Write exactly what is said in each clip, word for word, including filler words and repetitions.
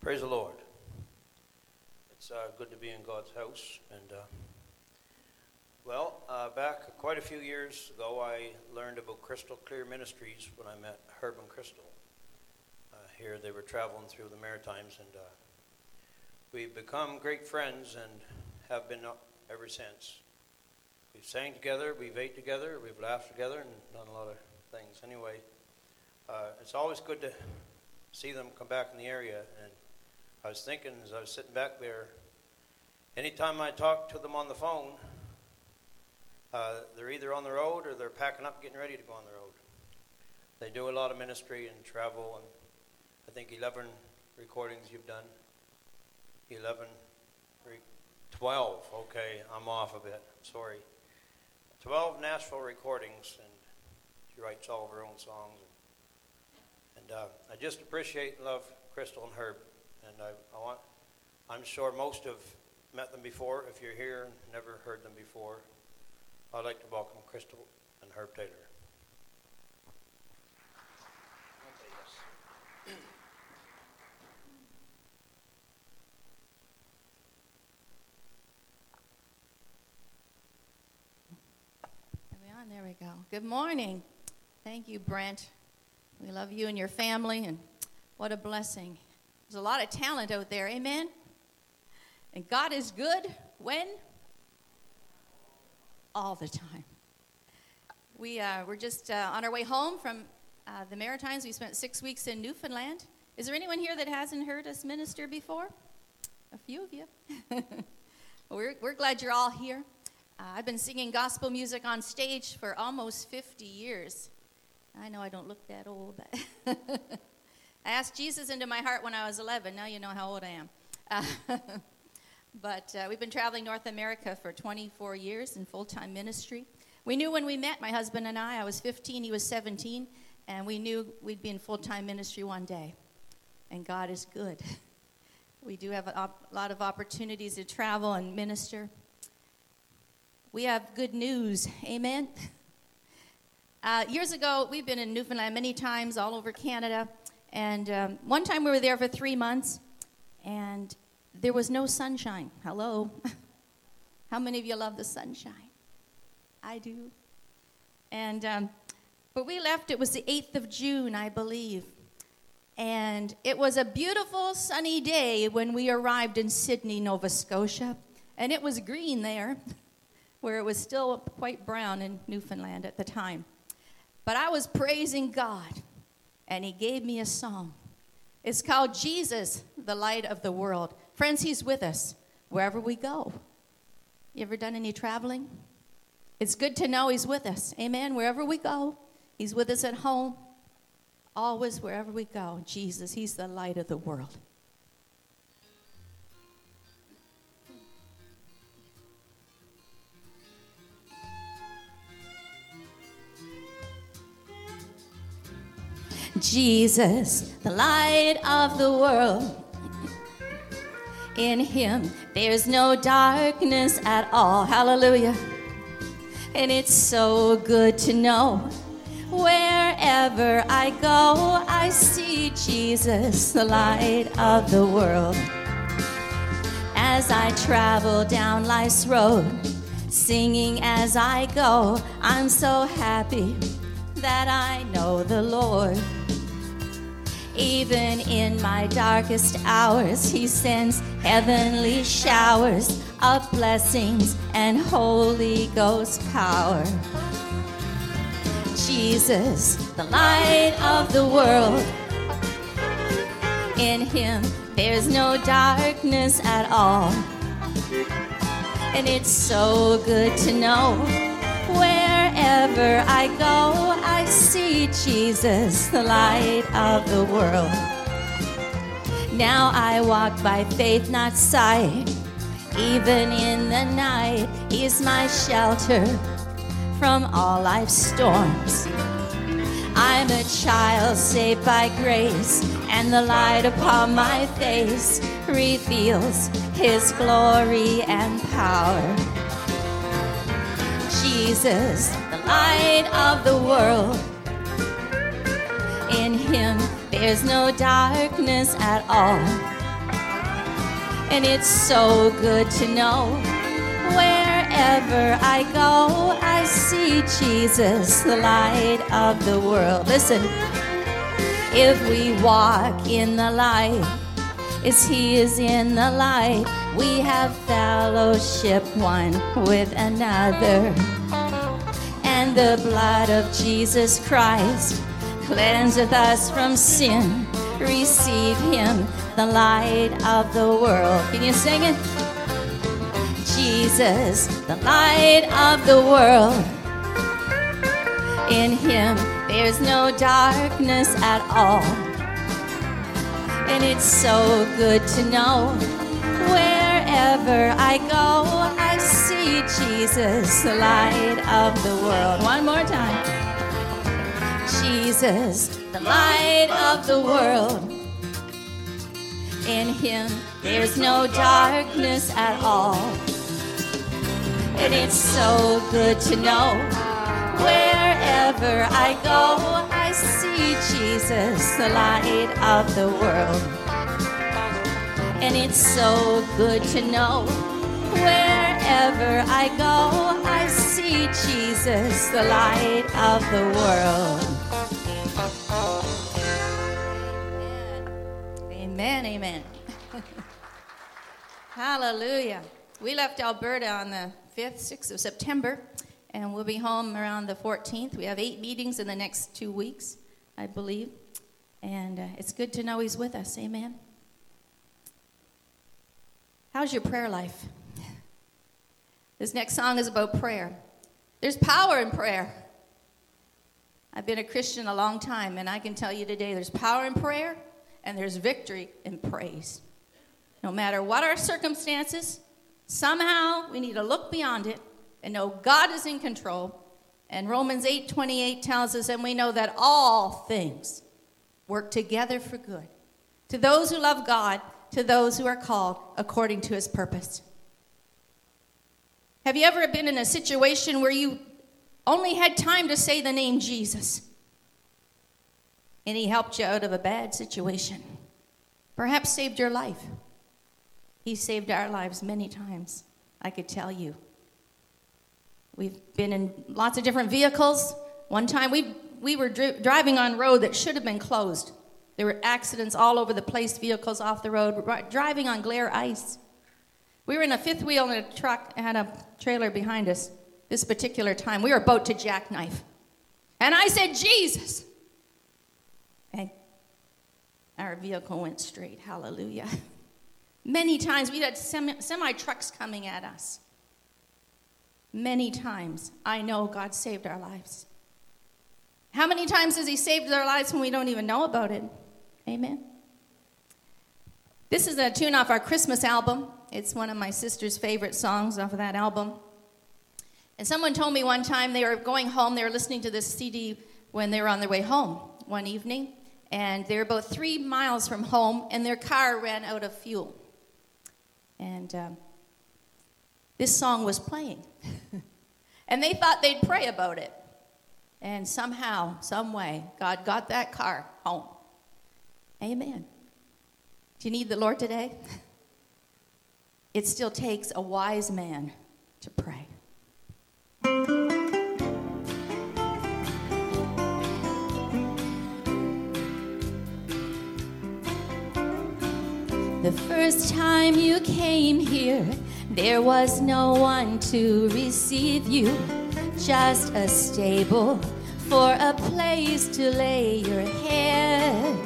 Praise the Lord. It's uh, good to be in God's house. And uh, well, uh, back quite a few years ago, I learned about Crystal Clear Ministries when I met Herb and Crystal. Uh, here they were traveling through the Maritimes, and uh, we've become great friends and have been up ever since. We've sang together, we've ate together, we've laughed together, and done a lot of things. Anyway, uh, it's always good to see them come back in the area. And I was thinking as I was sitting back there, anytime I talk to them on the phone, uh, they're either on the road or they're packing up, getting ready to go on the road. They do a lot of ministry and travel, and I think eleven recordings you've done. eleven, twelve, okay, I'm off a bit, sorry. twelve Nashville recordings, and she writes all of her own songs. And uh, I just appreciate and love Crystal and Herb. And I, I want, I'm sure most have met them before. If you're here and never heard them before, I'd like to welcome Crystal and Herb Taylor. Okay, yes. Are we on? There we go. Good morning. Thank you, Brent. We love you and your family, and what a blessing. There's a lot of talent out there, amen? And God is good when? All the time. We, uh, we're just uh, on our way home from uh, the Maritimes. We spent six weeks in Newfoundland. Is there anyone here that hasn't heard us minister before? A few of you. Well, we're, we're glad you're all here. Uh, I've been singing gospel music on stage for almost fifty years. I know I don't look that old, but I asked Jesus into my heart when I was eleven. Now you know how old I am. Uh, but uh, we've been traveling North America for twenty-four years in full-time ministry. We knew when we met, my husband and I, I was fifteen, he was seventeen, and we knew we'd be in full-time ministry one day. And God is good. We do have a op- lot of opportunities to travel and minister. We have good news. Amen. Uh, years ago, we've been in Newfoundland many times, all over Canada. And um, one time we were there for three months, and there was no sunshine. Hello. How many of you love the sunshine? I do. And um, but we left, it was the eighth of June, I believe. And it was a beautiful sunny day when we arrived in Sydney, Nova Scotia. And it was green there, where it was still quite brown in Newfoundland at the time. But I was praising God, and he gave me a song. It's called Jesus, the Light of the World. Friends, he's with us wherever we go. You ever done any traveling? It's good to know he's with us. Amen. Wherever we go, he's with us at home. Always, wherever we go, Jesus, he's the light of the world. Jesus, the light of the world. In him, there's no darkness at all. Hallelujah. And it's so good to know wherever I go, I see Jesus, the light of the world. As I travel down life's road, singing as I go, I'm so happy that I know the Lord. Even in my darkest hours, he sends heavenly showers of blessings and Holy Ghost power. Jesus, the light of the world. In him, there's no darkness at all. And it's so good to know wherever I go, I see Jesus, the light of the world. Now I walk by faith, not sight. Even in the night, he's my shelter from all life's storms. I'm a child saved by grace, and the light upon my face reveals his glory and power. Jesus, the light of the world. In him, there's no darkness at all. And it's so good to know wherever I go, I see Jesus, the light of the world. Listen, if we walk in the light, as he is in the light, we have fellowship one with another. And the blood of Jesus Christ cleanseth us from sin. Receive him, the light of the world. Can you sing it? Jesus, the light of the world. In him there's no darkness at all. And it's so good to know wherever I go, I see Jesus, the light of the world. One more time. Jesus, the light of the world. In him there's no darkness at all. And it's so good to know wherever I go, I see Jesus, the light of the world. And it's so good to know wherever I go, I see Jesus, the light of the world. Amen, amen. Hallelujah. We left Alberta on the fifth, sixth of September, and we'll be home around the fourteenth. We have eight meetings in the next two weeks, I believe. And uh, it's good to know he's with us. Amen. How's your prayer life? This next song is about prayer. There's power in prayer. I've been a Christian a long time, and I can tell you today there's power in prayer, and there's victory in praise. No matter what our circumstances, somehow we need to look beyond it and know God is in control. And Romans eight twenty-eight tells us, and we know that all things work together for good, to those who love God, to those who are called according to his purpose. Have you ever been in a situation where you only had time to say the name Jesus, and he helped you out of a bad situation? Perhaps saved your life. He saved our lives many times, I could tell you. We've been in lots of different vehicles. One time we we were dri- driving on road that should have been closed. There were accidents all over the place, vehicles off the road, ri- driving on glare ice. We were in a fifth wheel in a truck and had a trailer behind us this particular time. We were about to jackknife. And I said, Jesus. And our vehicle went straight. Hallelujah. Many times we had semi, semi-trucks coming at us. Many times I know God saved our lives. How many times has he saved our lives when we don't even know about it? Amen. This is a tune off our Christmas album. It's one of my sister's favorite songs off of that album. And someone told me one time they were going home, they were listening to this C D when they were on their way home one evening, and they were about three miles from home, and their car ran out of fuel. And um, this song was playing. And they thought they'd pray about it. And somehow, some way, God got that car home. Amen. Do you need the Lord today? It still takes a wise man to pray. The first time you came here, there was no one to receive you, just a stable for a place to lay your head.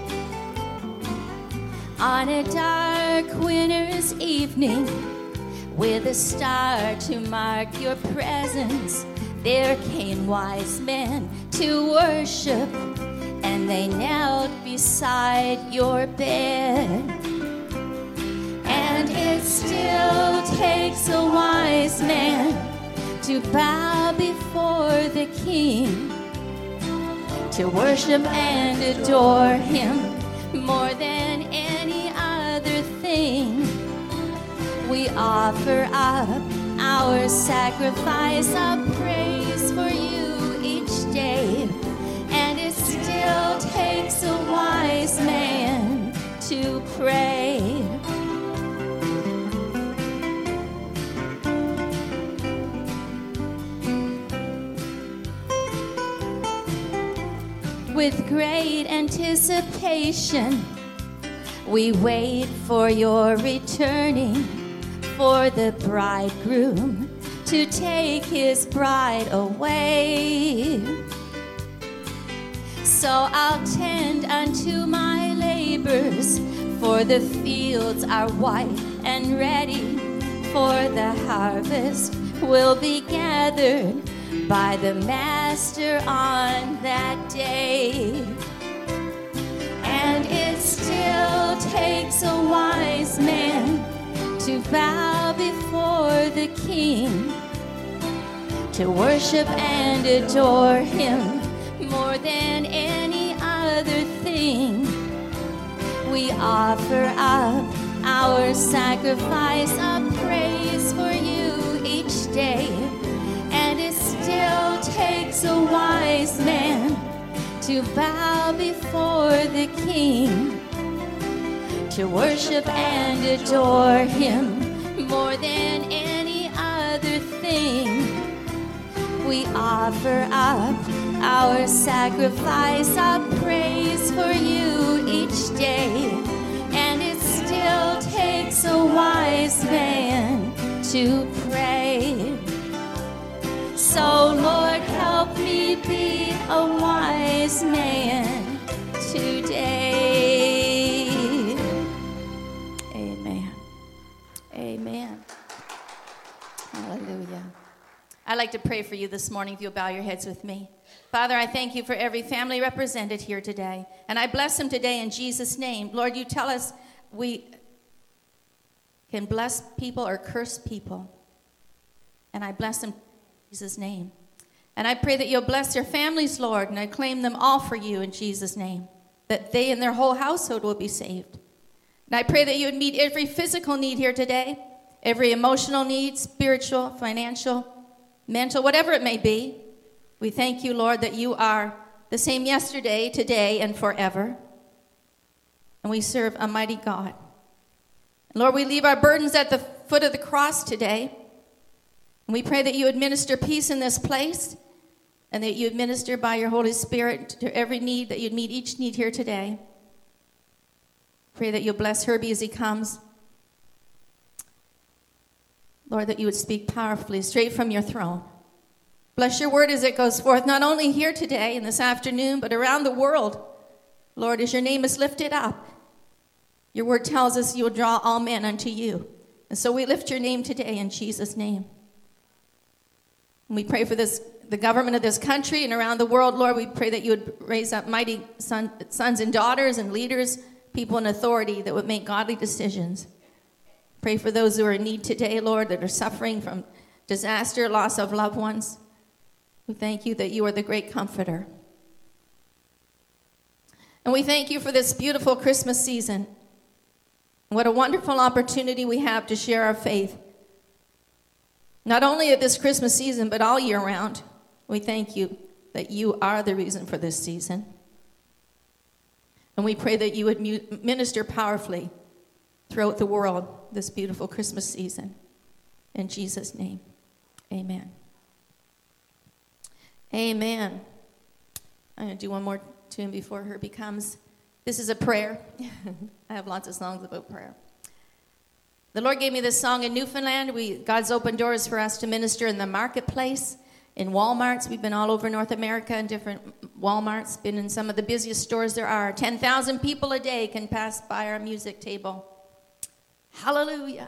On a dark winter's evening, with a star to mark your presence, there came wise men to worship, and they knelt beside your bed. And it still takes a wise man to bow before the King, to worship and adore him more than any other thing. We offer up our sacrifice of praise for you each day, and it still takes a wise man to pray. with great anticipation, we wait for your returning, for the bridegroom to take his bride away. So I'll tend unto my labors, for the fields are white and ready, for the harvest will be gathered by the Master on that day. And it still takes a wise man to bow before the King, to worship and adore him more than any other thing. We offer up our sacrifice of praise for you each day. And it still takes a wise man to bow before the King, to worship and adore him more than any other thing. We offer up our sacrifice of praise for you each day. And it still takes a wise man to pray. So Lord, help me be a wise man today. Amen. Amen. Hallelujah. I'd like to pray for you this morning if you'll bow your heads with me. Father, I thank you for every family represented here today. And I bless them today in Jesus' name. Lord, you tell us we can bless people or curse people. And I bless them in Jesus' name. And I pray that you'll bless their families, Lord, and I claim them all for you in Jesus' name, that they and their whole household will be saved. And I pray that you would meet every physical need here today, every emotional need, spiritual, financial, mental, whatever it may be. We thank you, Lord, that you are the same yesterday, today, and forever. And we serve a mighty God. And Lord, we leave our burdens at the foot of the cross today. And we pray that you administer peace in this place, and that you administer by your Holy Spirit to every need, that you'd meet each need here today. Pray that you'll bless Herbie as he comes. Lord, that you would speak powerfully straight from your throne. Bless your word as it goes forth, not only here today and this afternoon, but around the world. Lord, as your name is lifted up, your word tells us you will draw all men unto you. And so we lift your name today in Jesus' name. And we pray for this, the government of this country and around the world. Lord, we pray that you would raise up mighty son, sons and daughters and leaders, people in authority that would make godly decisions. Pray for those who are in need today, Lord, that are suffering from disaster, loss of loved ones. We thank you that you are the great comforter. And we thank you for this beautiful Christmas season. What a wonderful opportunity we have to share our faith. Not only at this Christmas season, but all year round. We thank you that you are the reason for this season. And we pray that you would minister powerfully throughout the world this beautiful Christmas season. In Jesus' name, amen. Amen. I'm going to do one more tune before Herbie comes. This is a prayer. I have lots of songs about prayer. The Lord gave me this song in Newfoundland. We, God's opened doors for us to minister in the marketplace, in Walmarts. We've been all over North America in different Walmarts, been in some of the busiest stores there are. ten thousand people a day can pass by our music table. Hallelujah.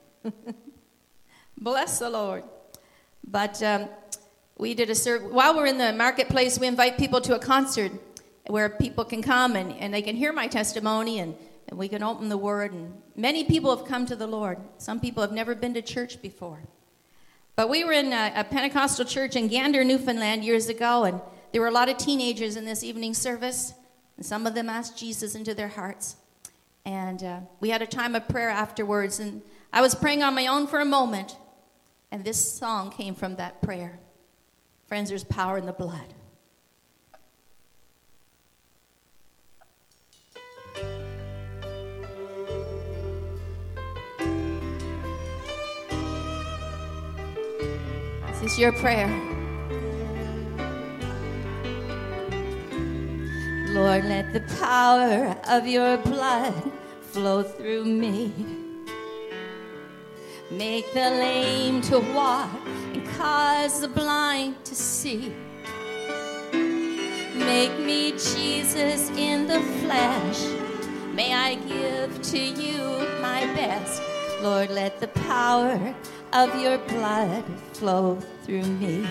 Bless the Lord. But um, we did a serve. While we're in the marketplace, we invite people to a concert where people can come and, and they can hear my testimony, and, and we can open the word. And many people have come to the Lord. Some people have never been to church before. But we were in a, a Pentecostal church in Gander, Newfoundland years ago, and there were a lot of teenagers in this evening service, and some of them asked Jesus into their hearts. And uh, we had a time of prayer afterwards, and I was praying on my own for a moment, and this song came from that prayer. Friends, there's power in the blood. This is your prayer. Lord, let the power of your blood flow through me. Make the lame to walk and cause the blind to see. Make me Jesus in the flesh. May I give to you my best. Lord, let the power of your blood flow through me.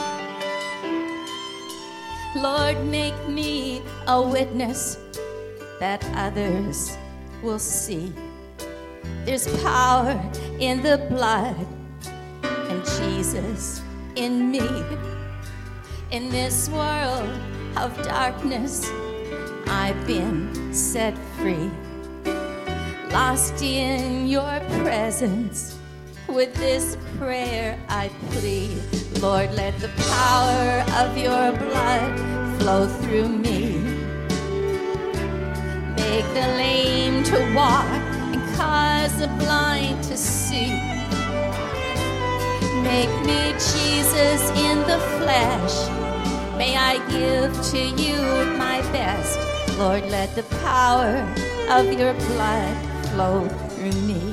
Lord, make me a witness that others will see. There's power in the blood and Jesus in me. In this world of darkness, I've been set free. Lost in your presence, with this prayer I plead. Lord, let the power of your blood flow through me. Make the lame to walk and cause the blind to see. Make me Jesus in the flesh. May I give to you my best. Lord, let the power of your blood flow through me.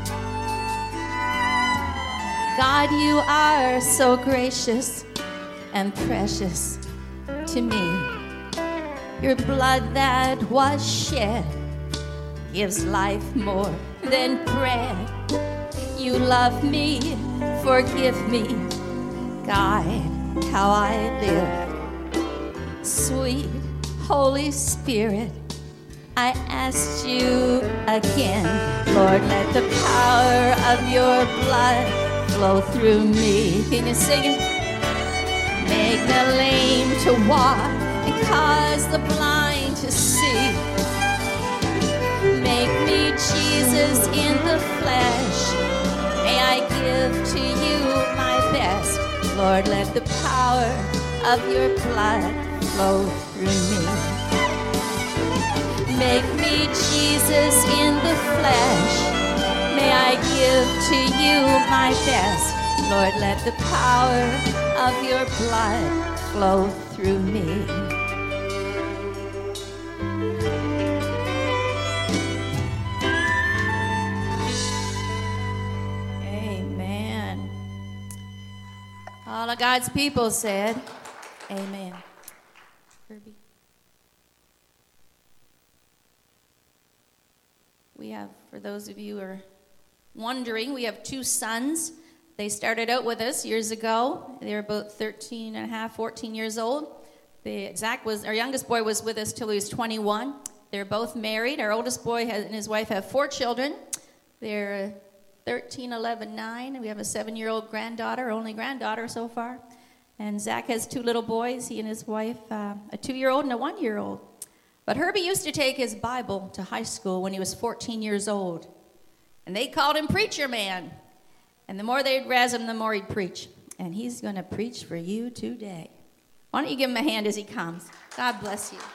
God, you are so gracious and precious to me. Your blood that was shed gives life more than bread. You love me, forgive me, guide how I live. Sweet Holy Spirit, I ask you again, Lord, let the power of your blood flow through me. Can you sing it? Make the lame to walk and cause the blind to see. Make me Jesus in the flesh. May I give to you my best. Lord, let the power of your blood flow through me. Make me Jesus in the flesh. May I give to you my best. Lord, let the power of your blood flow through me. Amen. All of God's people said, amen. Kirby. We have, for those of you who are wondering, we have two sons. They started out with us years ago. They were about thirteen and a half, fourteen years old. The, Zach was, our youngest boy was with us till he was twenty-one. They're both married. Our oldest boy has, and his wife have four children. They're thirteen, eleven, nine. We have a seven-year-old granddaughter, only granddaughter so far. And Zach has two little boys, he and his wife, uh, a two-year-old and a one-year-old. But Herbie used to take his Bible to high school when he was fourteen years old. And they called him Preacher Man. And the more they'd razz him, the more he'd preach. And he's going to preach for you today. Why don't you give him a hand as he comes? God bless you.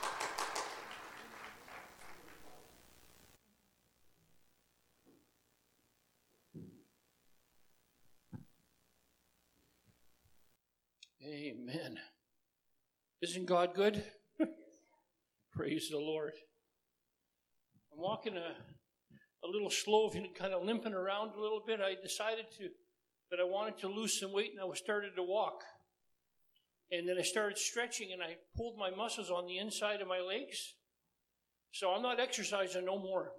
Amen. Isn't God good? Praise the Lord. I'm walking a, a little slow, kind of limping around a little bit. I decided to that I wanted to lose some weight, and I was started to walk. And then I started stretching, and I pulled my muscles on the inside of my legs. So I'm not exercising no more.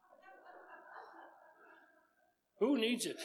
Who needs it?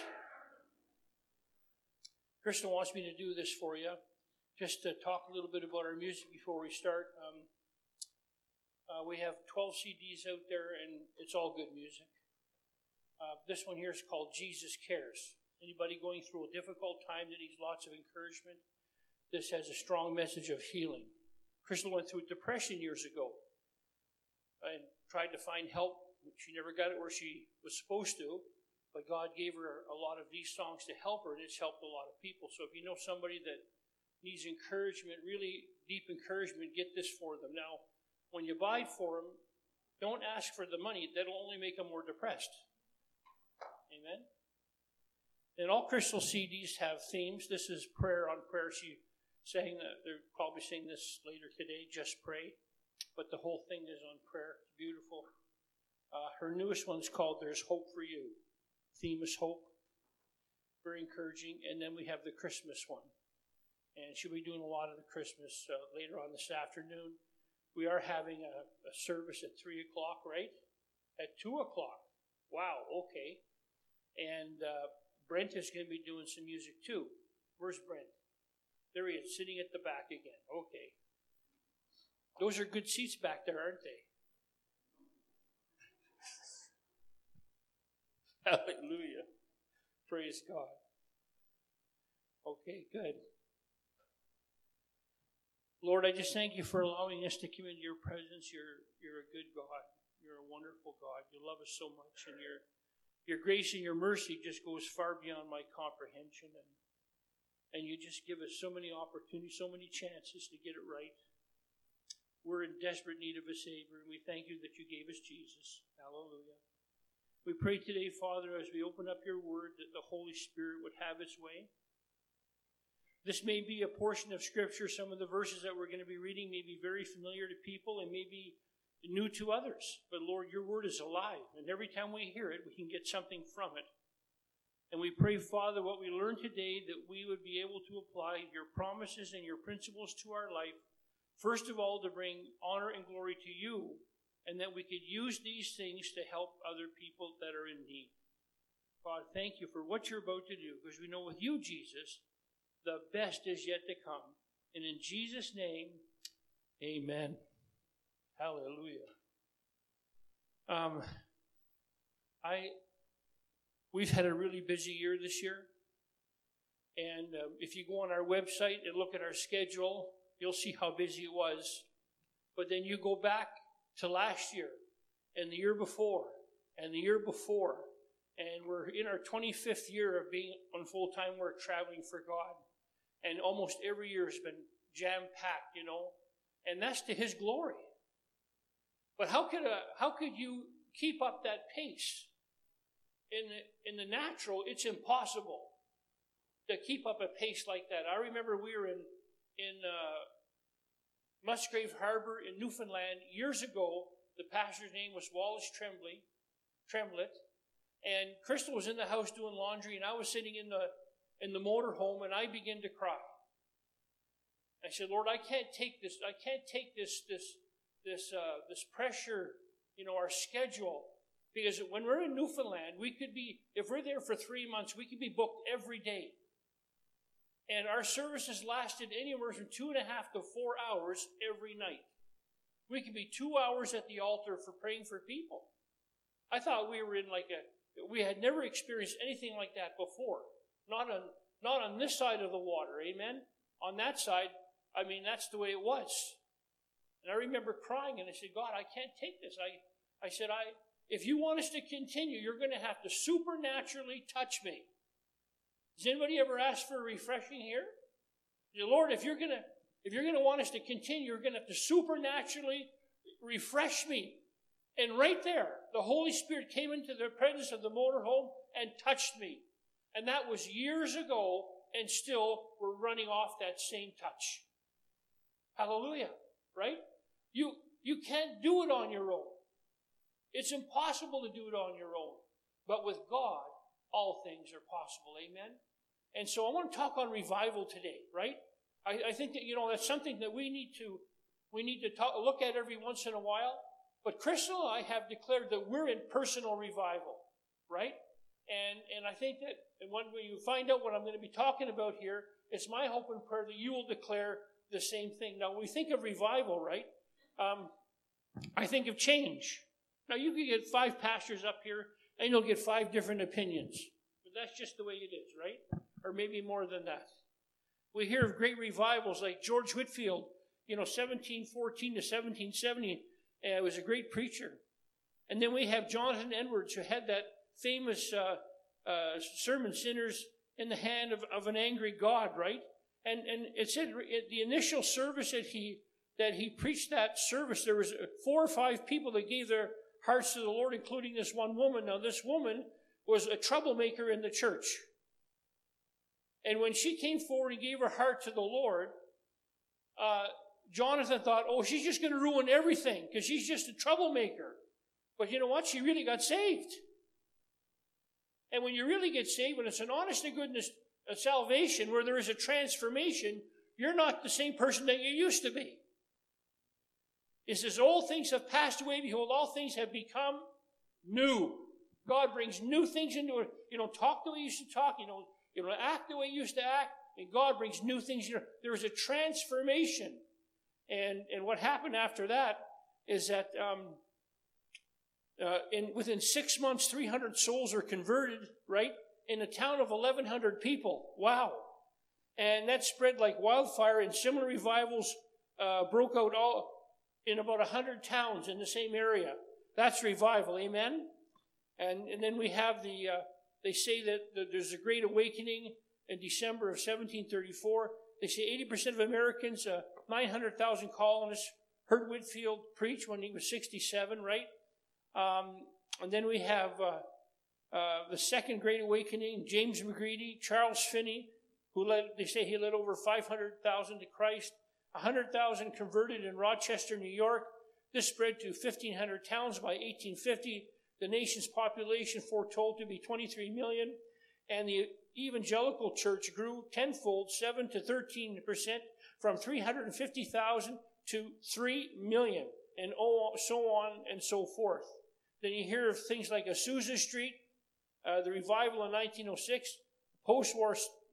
Kristen wants me to do this for you. Just to talk a little bit about our music before we start. Um, uh, we have twelve C Ds out there, and it's all good music. Uh, this one here is called Jesus Cares. Anybody going through a difficult time that needs lots of encouragement, this has a strong message of healing. Crystal went through depression years ago and tried to find help. She never got it where she was supposed to, but God gave her a lot of these songs to help her, and it's helped a lot of people. So if you know somebody that needs encouragement, really deep encouragement, get this for them. Now, when you buy it for them, don't ask for the money. That'll only make them more depressed. Amen? And all Crystal C Ds have themes. This is Prayer on Prayer. She sang that. They're probably singing this later today, Just Pray. but the whole thing is on prayer. It's beautiful. Uh, her newest one's called There's Hope for You. Theme is hope. Very encouraging. And then we have the Christmas one. And she'll be doing a lot of the Christmas uh, later on this afternoon. We are having a, a service at three o'clock, right? At two o'clock. Wow, okay. And uh, Brent is going to be doing some music too. Where's Brent? There he is, sitting at the back again. Okay. Those are good seats back there, aren't they? Hallelujah. Praise God. Okay, good. Lord, I just thank you for allowing us to come into your presence. You're, you're a good God. You're a wonderful God. You love us so much, and your, your grace and your mercy just goes far beyond my comprehension. And, and you just give us so many opportunities, so many chances to get it right. We're in desperate need of a Savior, and we thank you that you gave us Jesus. Hallelujah. We pray today, Father, as we open up your word, that the Holy Spirit would have its way. This may be a portion of Scripture. Some of the verses that we're going to be reading may be very familiar to people and may be new to others. But Lord, your word is alive, and every time we hear it, we can get something from it. And we pray, Father, what we learned today, that we would be able to apply your promises and your principles to our life. First of all, to bring honor and glory to you, and that we could use these things to help other people that are in need. God, thank you for what you're about to do, because we know with you, Jesus, the best is yet to come. And in Jesus' name, amen. Hallelujah. Um, I, we've had a really busy year this year. And uh, if you go on our website and look at our schedule, you'll see how busy it was. But then you go back to last year and the year before and the year before. And we're in our twenty-fifth year of being on full-time work, traveling for God. And almost every year has been jam-packed, you know. And that's to his glory. But how could a, how could you keep up that pace? In the, in the natural, it's impossible to keep up a pace like that. I remember we were in, in uh, Musgrave Harbor in Newfoundland years ago. The pastor's name was Wallace Tremblay, Tremblett. And Crystal was in the house doing laundry, and I was sitting in the in the motorhome, and I began to cry. I said, Lord, I can't take this. I can't take this this this uh, this pressure, you know, our schedule. Because when we're in Newfoundland, we could be, if we're there for three months, we could be booked every day. And our services lasted anywhere from two and a half to four hours every night. We could be two hours at the altar for praying for people. I thought we were in like a, we had never experienced anything like that before. Not on, not on this side of the water, amen? On that side, I mean, that's the way it was. And I remember crying, and I said, God, I can't take this. I, I said, I, if you want us to continue, you're going to have to supernaturally touch me. Has anybody ever asked for a refreshing here? Say, Lord, if you're going to, if you're going to want us to continue, you're going to have to supernaturally refresh me. And right there, the Holy Spirit came into the presence of the motorhome and touched me. And that was years ago, and still we're running off that same touch. Hallelujah, right? You, you can't do it on your own. It's impossible to do it on your own. But with God, all things are possible, amen? And so I want to talk on revival today, right? I, I think that, you know, that's something that we need to, we need to talk, look at every once in a while. But Crystal and I have declared that we're in personal revival, right? And and I think that and when you find out what I'm going to be talking about here, it's my hope and prayer that you will declare the same thing. Now, when we think of revival, right, um, I think of change. Now, you could get five pastors up here, and you'll get five different opinions. But that's just the way it is, right? Or maybe more than that. We hear of great revivals like George Whitefield, you know, seventeen fourteen to seventeen seventy. Uh, was a great preacher. And then we have Jonathan Edwards, who had that famous uh, uh, sermon, Sinners in the Hand of, of an Angry God, right? And and it said at the initial service that he that he preached that service, there was four or five people that gave their hearts to the Lord, including this one woman. Now, this woman was a troublemaker in the church. And when she came forward and gave her heart to the Lord, uh, Jonathan thought, oh, she's just going to ruin everything because she's just a troublemaker. But you know what? She really got saved. And when you really get saved, when it's an honest to goodness uh, salvation where there is a transformation, you're not the same person that you used to be. It says, old things have passed away. Behold, all things have become new. God brings new things into it. You don't talk the way you used to talk. You don't, you don't act the way you used to act. And God brings new things. There is a transformation. And, and what happened after that is that um, uh, in, within six months, three hundred souls are converted, right? In a town of eleven hundred people. Wow. And that spread like wildfire, and similar revivals uh, broke out all in about one hundred towns in the same area. That's revival, amen? And, and then we have the, uh, they say that the, there's a great awakening in December of seventeen thirty-four. They say eighty percent of Americans, uh, nine hundred thousand colonists, heard Whitefield preach when he was sixty-seven, right? Um, and then we have uh, uh, the second Great Awakening, James McGreedy, Charles Finney, who led, they say he led over five hundred thousand to Christ, one hundred thousand converted in Rochester, New York. This spread to fifteen hundred towns by eighteen fifty. The nation's population foretold to be twenty-three million, and the evangelical church grew tenfold, seven to thirteen percent, from three hundred fifty thousand to three million, and so on and so forth. Then you hear of things like Azusa Street, uh, the revival in nineteen oh six, post-war,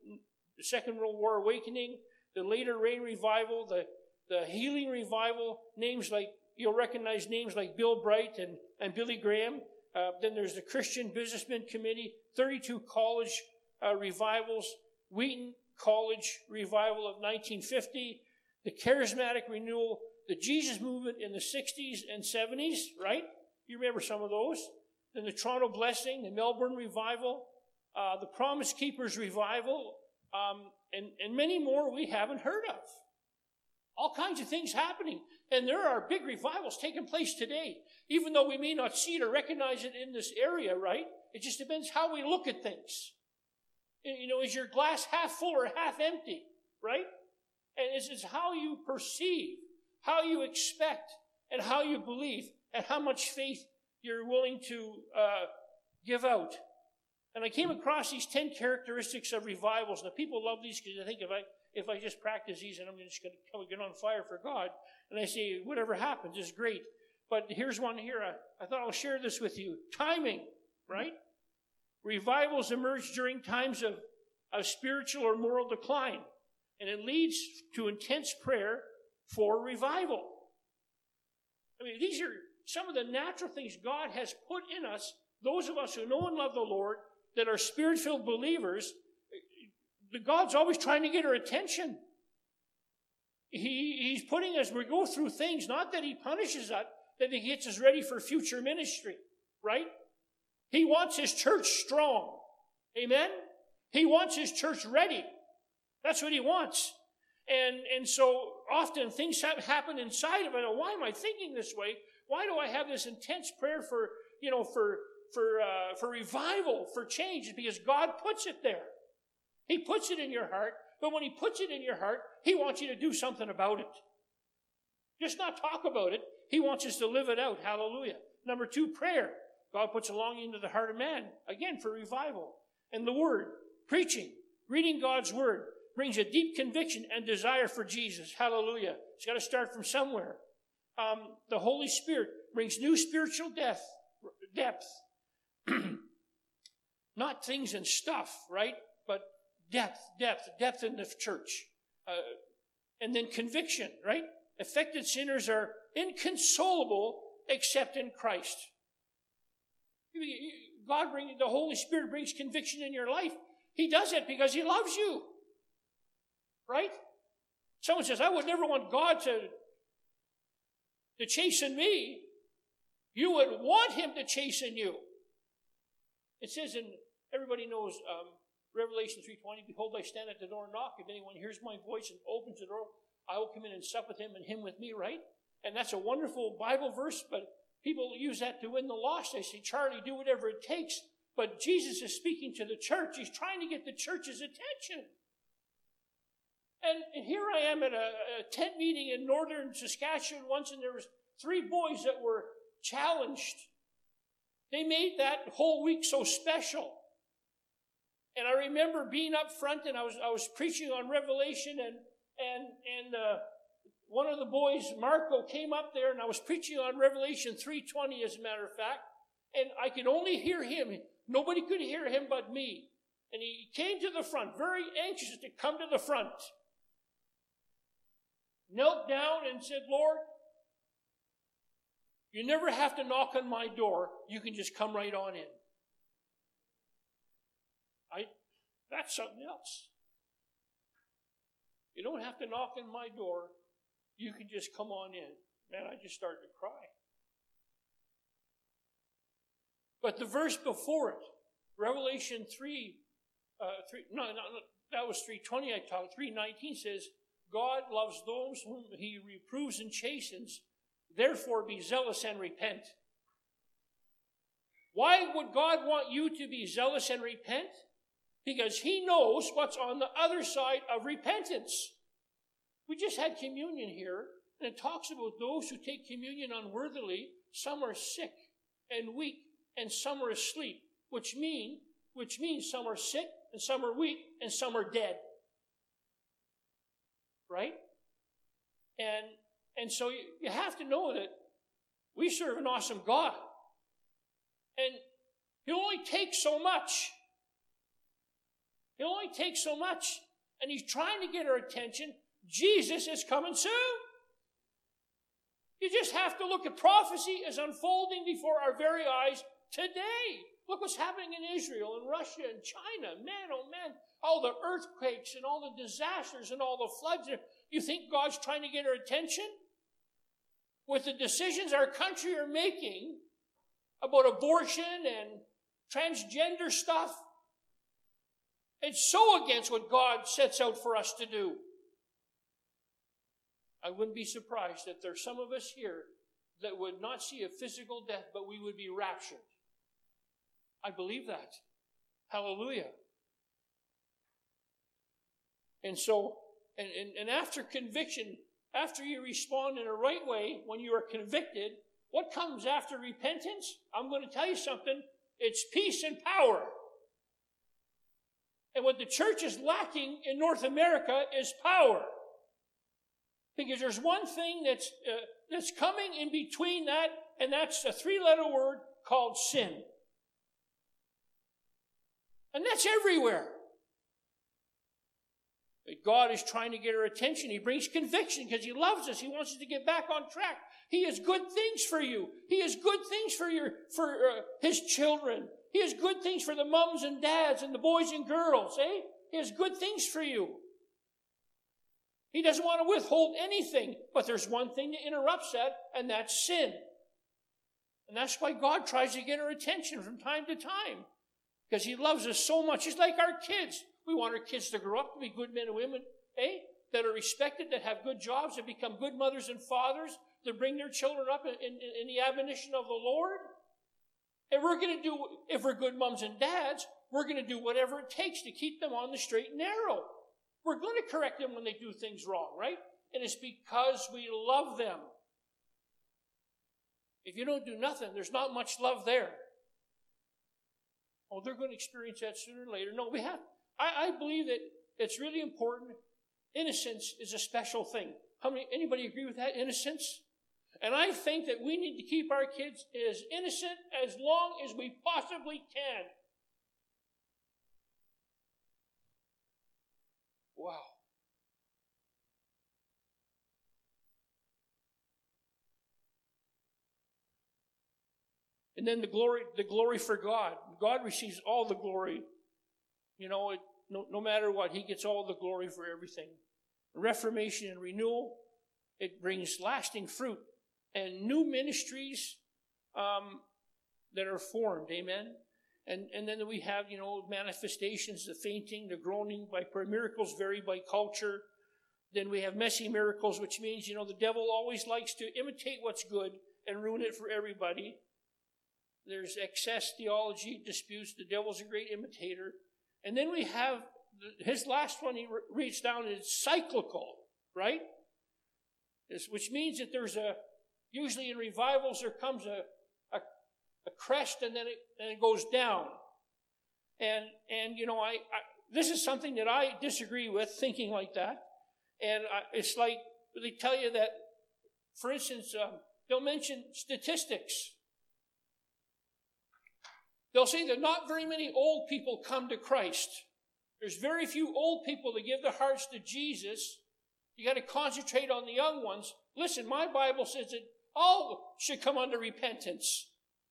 the Second World War awakening, the later rain revival, the, the healing revival, names like, you'll recognize names like Bill Bright and, and Billy Graham. Uh, then there's the Christian Businessmen Committee, thirty-two college uh, revivals, Wheaton College revival of nineteen fifty, the Charismatic Renewal, the Jesus Movement in the sixties and seventies, right? You remember some of those. Then the Toronto Blessing, the Melbourne Revival, uh, the Promise Keepers Revival, um, and, and many more we haven't heard of. All kinds of things happening. And there are big revivals taking place today, even though we may not see it or recognize it in this area, right? It just depends how we look at things. You know, is your glass half full or half empty, right? And it's, it's how you perceive, how you expect, and how you believe, and how much faith you're willing to uh, give out. And I came across these ten characteristics of revivals. Now, people love these because I think if I if I just practice these and I'm just going to get on fire for God, and I say, whatever happens is great. But here's one here. I, I thought I'll share this with you. Timing, right? Revivals emerge during times of, of spiritual or moral decline, and it leads to intense prayer for revival. I mean, these are some of the natural things God has put in us, those of us who know and love the Lord, that are spirit-filled believers. God's always trying to get our attention. He, he's putting us, we go through things, not that he punishes us, that he gets us ready for future ministry, right? He wants his church strong. Amen? He wants his church ready. That's what he wants. And, and so often things have happen inside of it. Why am I thinking this way? Why do I have this intense prayer for, you know, for, for, uh, for revival, for change? It's because God puts it there. He puts it in your heart, but when he puts it in your heart, he wants you to do something about it. Just not talk about it. He wants us to live it out. Hallelujah. Number two, prayer. God puts a longing into the heart of man, again, for revival. And the word, preaching, reading God's word, brings a deep conviction and desire for Jesus. Hallelujah. It's got to start from somewhere. Um, the Holy Spirit brings new spiritual depth. depth. Not things and stuff, right? But depth, depth, depth in the church. Uh, and then conviction, right? Affected sinners are inconsolable except in Christ. God brings, the Holy Spirit brings conviction in your life. He does it because he loves you. Right? Someone says, I would never want God to, to chasten me. You would want him to chasten you. It says in, everybody knows, um, Revelation three twenty, behold, I stand at the door and knock. If anyone hears my voice and opens the door, I will come in and sup with him and him with me, right? And that's a wonderful Bible verse, but people use that to win the lost. They say, Charlie, do whatever it takes. But Jesus is speaking to the church. He's trying to get the church's attention. And, and here I am at a, a tent meeting in northern Saskatchewan once, and there was three boys that were challenged. They made that whole week so special. And I remember being up front, and I was I was preaching on Revelation, and and and uh, one of the boys, Marco, came up there, and I was preaching on Revelation three twenty, as a matter of fact, and I could only hear him. Nobody could hear him but me. And he came to the front, very anxious to come to the front. Knelt down and said, Lord, you never have to knock on my door. You can just come right on in. I, that's something else. You don't have to knock on my door. You can just come on in. Man, I just started to cry. But the verse before it, Revelation three, uh, three no, no, no, that was three twenty I talked, three nineteen says, God loves those whom he reproves and chastens, therefore be zealous and repent. Why would God want you to be zealous and repent? Because he knows what's on the other side of repentance. We just had communion here, and it talks about those who take communion unworthily. Some are sick and weak, and some are asleep, which mean, which means some are sick, and some are weak, and some are dead. Right? And and so you, you have to know that we serve an awesome God. And he'll only take so much. He'll only take so much. And he's trying to get our attention. Jesus is coming soon. You just have to look at prophecy as unfolding before our very eyes today. Look what's happening in Israel and Russia and China. Man, oh man, all the earthquakes and all the disasters and all the floods. You think God's trying to get our attention? With the decisions our country are making about abortion and transgender stuff, it's so against what God sets out for us to do. I wouldn't be surprised that there's some of us here that would not see a physical death, but we would be raptured. I believe that. Hallelujah. And so, and, and, and after conviction, after you respond in a right way, when you are convicted, what comes after repentance? I'm going to tell you something. It's peace and power. And what the church is lacking in North America is power. Because there's one thing that's uh, that's coming in between that, and that's a three-letter word called sin. And that's everywhere. But God is trying to get our attention. He brings conviction because he loves us. He wants us to get back on track. He has good things for you. He has good things for your for uh, his children. He has good things for the mums and dads and the boys and girls. Eh? He has good things for you. He doesn't want to withhold anything. But there's one thing that interrupts that, and that's sin. And that's why God tries to get our attention from time to time. Because he loves us so much. It's like our kids. We want our kids to grow up to be good men and women, eh? That are respected, that have good jobs, that become good mothers and fathers, that bring their children up in, in, in the admonition of the Lord. And we're going to do, if we're good moms and dads, we're going to do whatever it takes to keep them on the straight and narrow. We're going to correct them when they do things wrong, right? And it's because we love them. If you don't do nothing, there's not much love there. Oh, they're going to experience that sooner or later. No, we have. I, I believe that it's really important. Innocence is a special thing. How many? Anybody agree with that? Innocence? And I think that we need to keep our kids as innocent as long as we possibly can. Wow. And then the glory, the glory for God. God receives all the glory. You know, it, no, no matter what, he gets all the glory for everything. Reformation and renewal, it brings lasting fruit and new ministries um, that are formed. Amen. And and then we have, you know, manifestations, the fainting, the groaning. By miracles vary by culture. Then we have messy miracles, which means, you know, the devil always likes to imitate what's good and ruin it for everybody. There's excess theology disputes. The devil's a great imitator. And then we have his last one he re- reads down is cyclical, right? It's, which means that there's a, usually in revivals there comes a, a, a crest and then it, and it goes down. And, and you know, I, I this is something that I disagree with, thinking like that. And I, it's like they tell you that, for instance, um, they'll mention statistics. They'll say that not very many old people come to Christ. There's very few old people that give their hearts to Jesus. You got to concentrate on the young ones. Listen, my Bible says that all should come under repentance.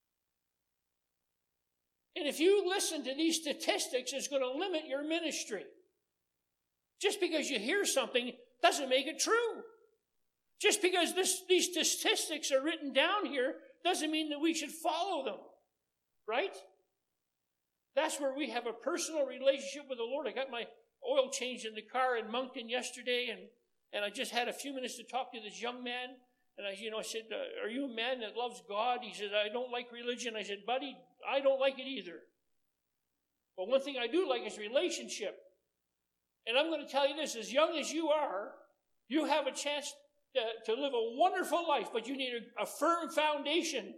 And if you listen to these statistics, it's going to limit your ministry. Just because you hear something doesn't make it true. Just because this, these statistics are written down here doesn't mean that we should follow them. Right? That's where we have a personal relationship with the Lord. I got my oil changed in the car in Moncton yesterday, and, and I just had a few minutes to talk to this young man. And I, you know, I said, uh, are you a man that loves God? He said, I don't like religion. I said, buddy, I don't like it either. But one thing I do like is relationship. And I'm going to tell you this, as young as you are, you have a chance to, to live a wonderful life, but you need a, a firm foundation.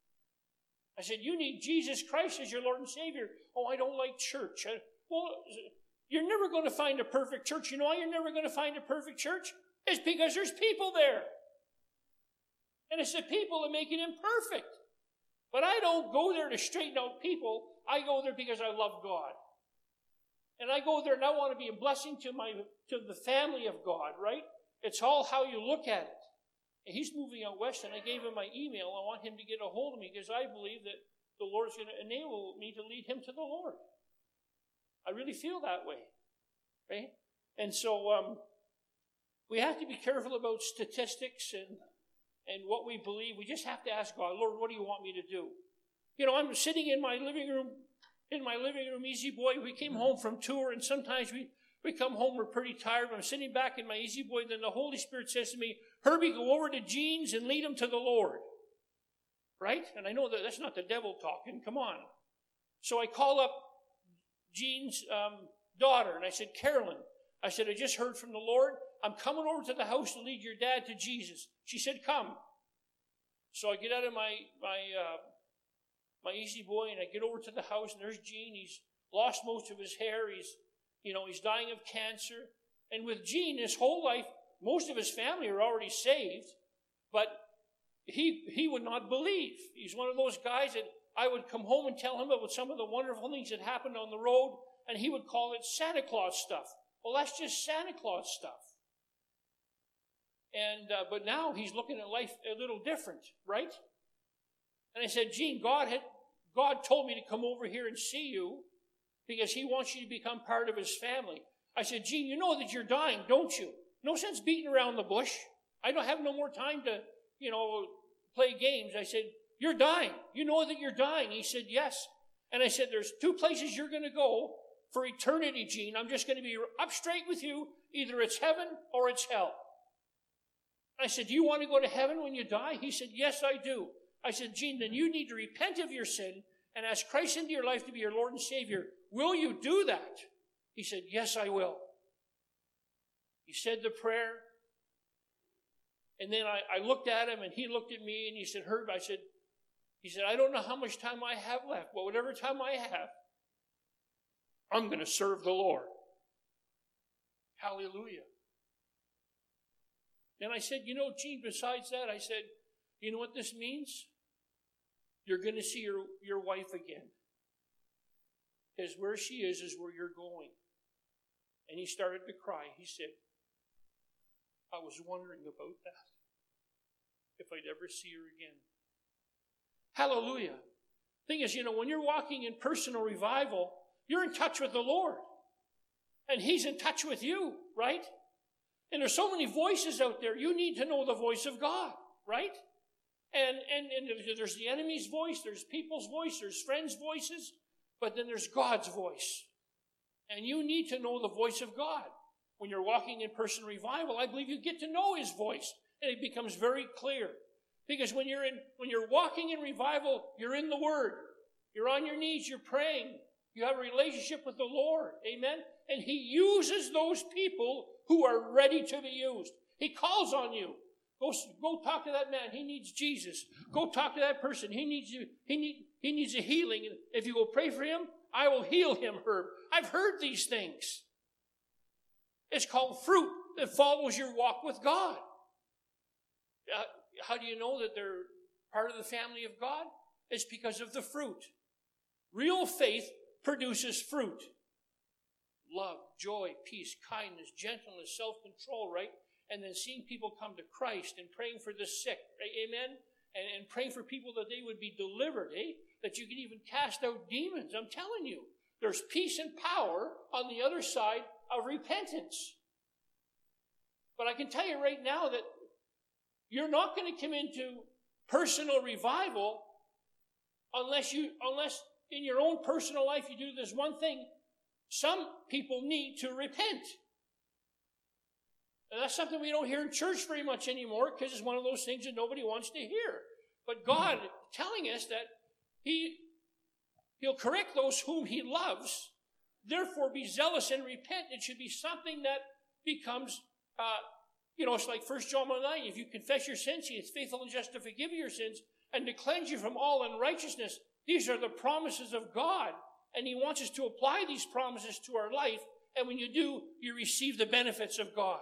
I said, you need Jesus Christ as your Lord and Savior. Oh, I don't like church. I, well, you're never going to find a perfect church. You know why you're never going to find a perfect church? It's because there's people there. And it's the people that make it imperfect. But I don't go there to straighten out people. I go there because I love God. And I go there and I want to be a blessing to my to the family of God, right? It's all how you look at it. And he's moving out west, and I gave him my email. I want him to get a hold of me because I believe that the Lord's going to enable me to lead him to the Lord. I really feel that way, right? And so um, we have to be careful about statistics and and what we believe. We just have to ask God, Lord, what do you want me to do? You know, I'm sitting in my living room, in my living room, Easy Boy. We came home from tour, and sometimes we, we come home, we're pretty tired. I'm sitting back in my Easy Boy, then the Holy Spirit says to me, Herbie, go over to Jean's and lead him to the Lord. Right? And I know that that's not the devil talking. Come on. So I call up Jean's um, daughter, and I said, Carolyn, I said, I just heard from the Lord. I'm coming over to the house to lead your dad to Jesus. She said, come. So I get out of my my uh, my Easy Boy, and I get over to the house, and there's Gene. He's lost most of his hair. He's, you know, he's dying of cancer. And with Gene, his whole life, most of his family are already saved, but he he would not believe. He's one of those guys that I would come home and tell him about some of the wonderful things that happened on the road, and he would call it Santa Claus stuff. Well, that's just Santa Claus stuff. And uh, but now he's looking at life a little different, right? And I said, Gene, God had God told me to come over here and see you because he wants you to become part of his family. I said, Gene, you know that you're dying, don't you? No sense beating around the bush. I don't have no more time to, you know, play games. I said, you're dying. You know that you're dying. He said, yes. And I said, there's two places you're going to go for eternity, Gene. I'm just going to be up straight with you. Either it's heaven or it's hell. I said, do you want to go to heaven when you die? He said, yes, I do. I said, Gene, then you need to repent of your sin and ask Christ into your life to be your Lord and Savior. Will you do that? He said, yes, I will. He said the prayer. And then I, I looked at him, and he looked at me, and he said, Herb, I said, he said, I don't know how much time I have left, but whatever time I have, I'm going to serve the Lord. Hallelujah. And I said, you know, Gene, besides that, I said, you know what this means? You're going to see your, your wife again. Because where she is is where you're going. And he started to cry. He said, I was wondering about that. If I'd ever see her again. Hallelujah. Thing is, you know, when you're walking in personal revival, you're in touch with the Lord. And he's in touch with you, right? And there's so many voices out there. You need to know the voice of God, right? And, and, and there's the enemy's voice, there's people's voice, there's friends' voices, but then there's God's voice. And you need to know the voice of God. When you're walking in personal revival, I believe you get to know his voice, and it becomes very clear. Because when you're in, when you're walking in revival, you're in the Word. You're on your knees, you're praying. You have a relationship with the Lord. Amen? And he uses those people who are ready to be used. He calls on you. Go, go talk to that man. He needs Jesus. Go talk to that person. He needs you. He need, he needs a healing. If you go pray for him, I will heal him, Herb. I've heard these things. It's called fruit that follows your walk with God. Uh, how do you know that they're part of the family of God? It's because of the fruit. Real faith produces fruit. Love, joy, peace, kindness, gentleness, self-control, right? And then seeing people come to Christ and praying for the sick, right? Amen? And, and praying for people that they would be delivered, eh? That you can even cast out demons. I'm telling you, there's peace and power on the other side of repentance. But I can tell you right now that you're not going to come into personal revival unless you, unless in your own personal life you do this one thing. Some people need to repent. And that's something we don't hear in church very much anymore because it's one of those things that nobody wants to hear. But God telling us that he, He'll correct those whom He loves. Therefore, be zealous and repent. It should be something that becomes, uh, you know, it's like First John one nine. If you confess your sins, He is faithful and just to forgive you your sins and to cleanse you from all unrighteousness. These are the promises of God. And He wants us to apply these promises to our life. And when you do, you receive the benefits of God.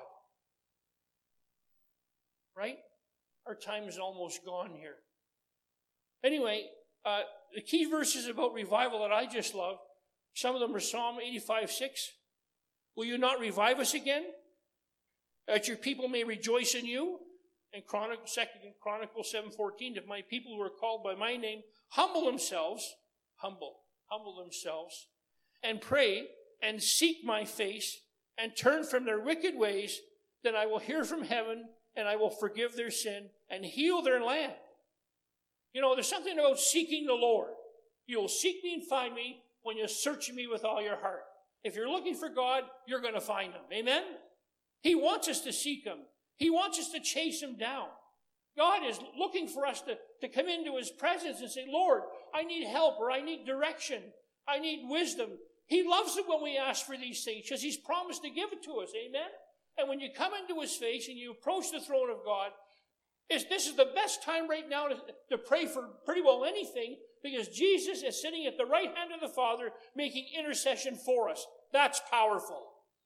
Right? Our time is almost gone here. Anyway, uh, the key verses about revival that I just love, some of them are Psalm eighty-five six. Will you not revive us again, that your people may rejoice in you? And Chronicle, Second Chronicles seven fourteen, if my people who are called by my name humble themselves, humble, humble themselves, and pray and seek my face and turn from their wicked ways, then I will hear from heaven and I will forgive their sin and heal their land. You know, there's something about seeking the Lord. You'll seek me and find me when you search me with all your heart. If you're looking for God, you're going to find Him. Amen? He wants us to seek Him. He wants us to chase Him down. God is looking for us to, to come into His presence and say, Lord, I need help, or I need direction. I need wisdom. He loves it when we ask for these things because He's promised to give it to us. Amen? And when you come into His face and you approach the throne of God, it's, this is the best time right now to, to pray for pretty well anything because Jesus is sitting at the right hand of the Father making intercession for us. That's powerful.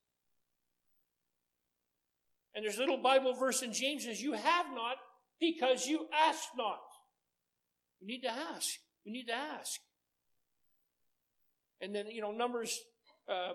And there's a little Bible verse in James that says, you have not because you ask not. We need to ask. We need to ask. And then, you know, Numbers... Uh,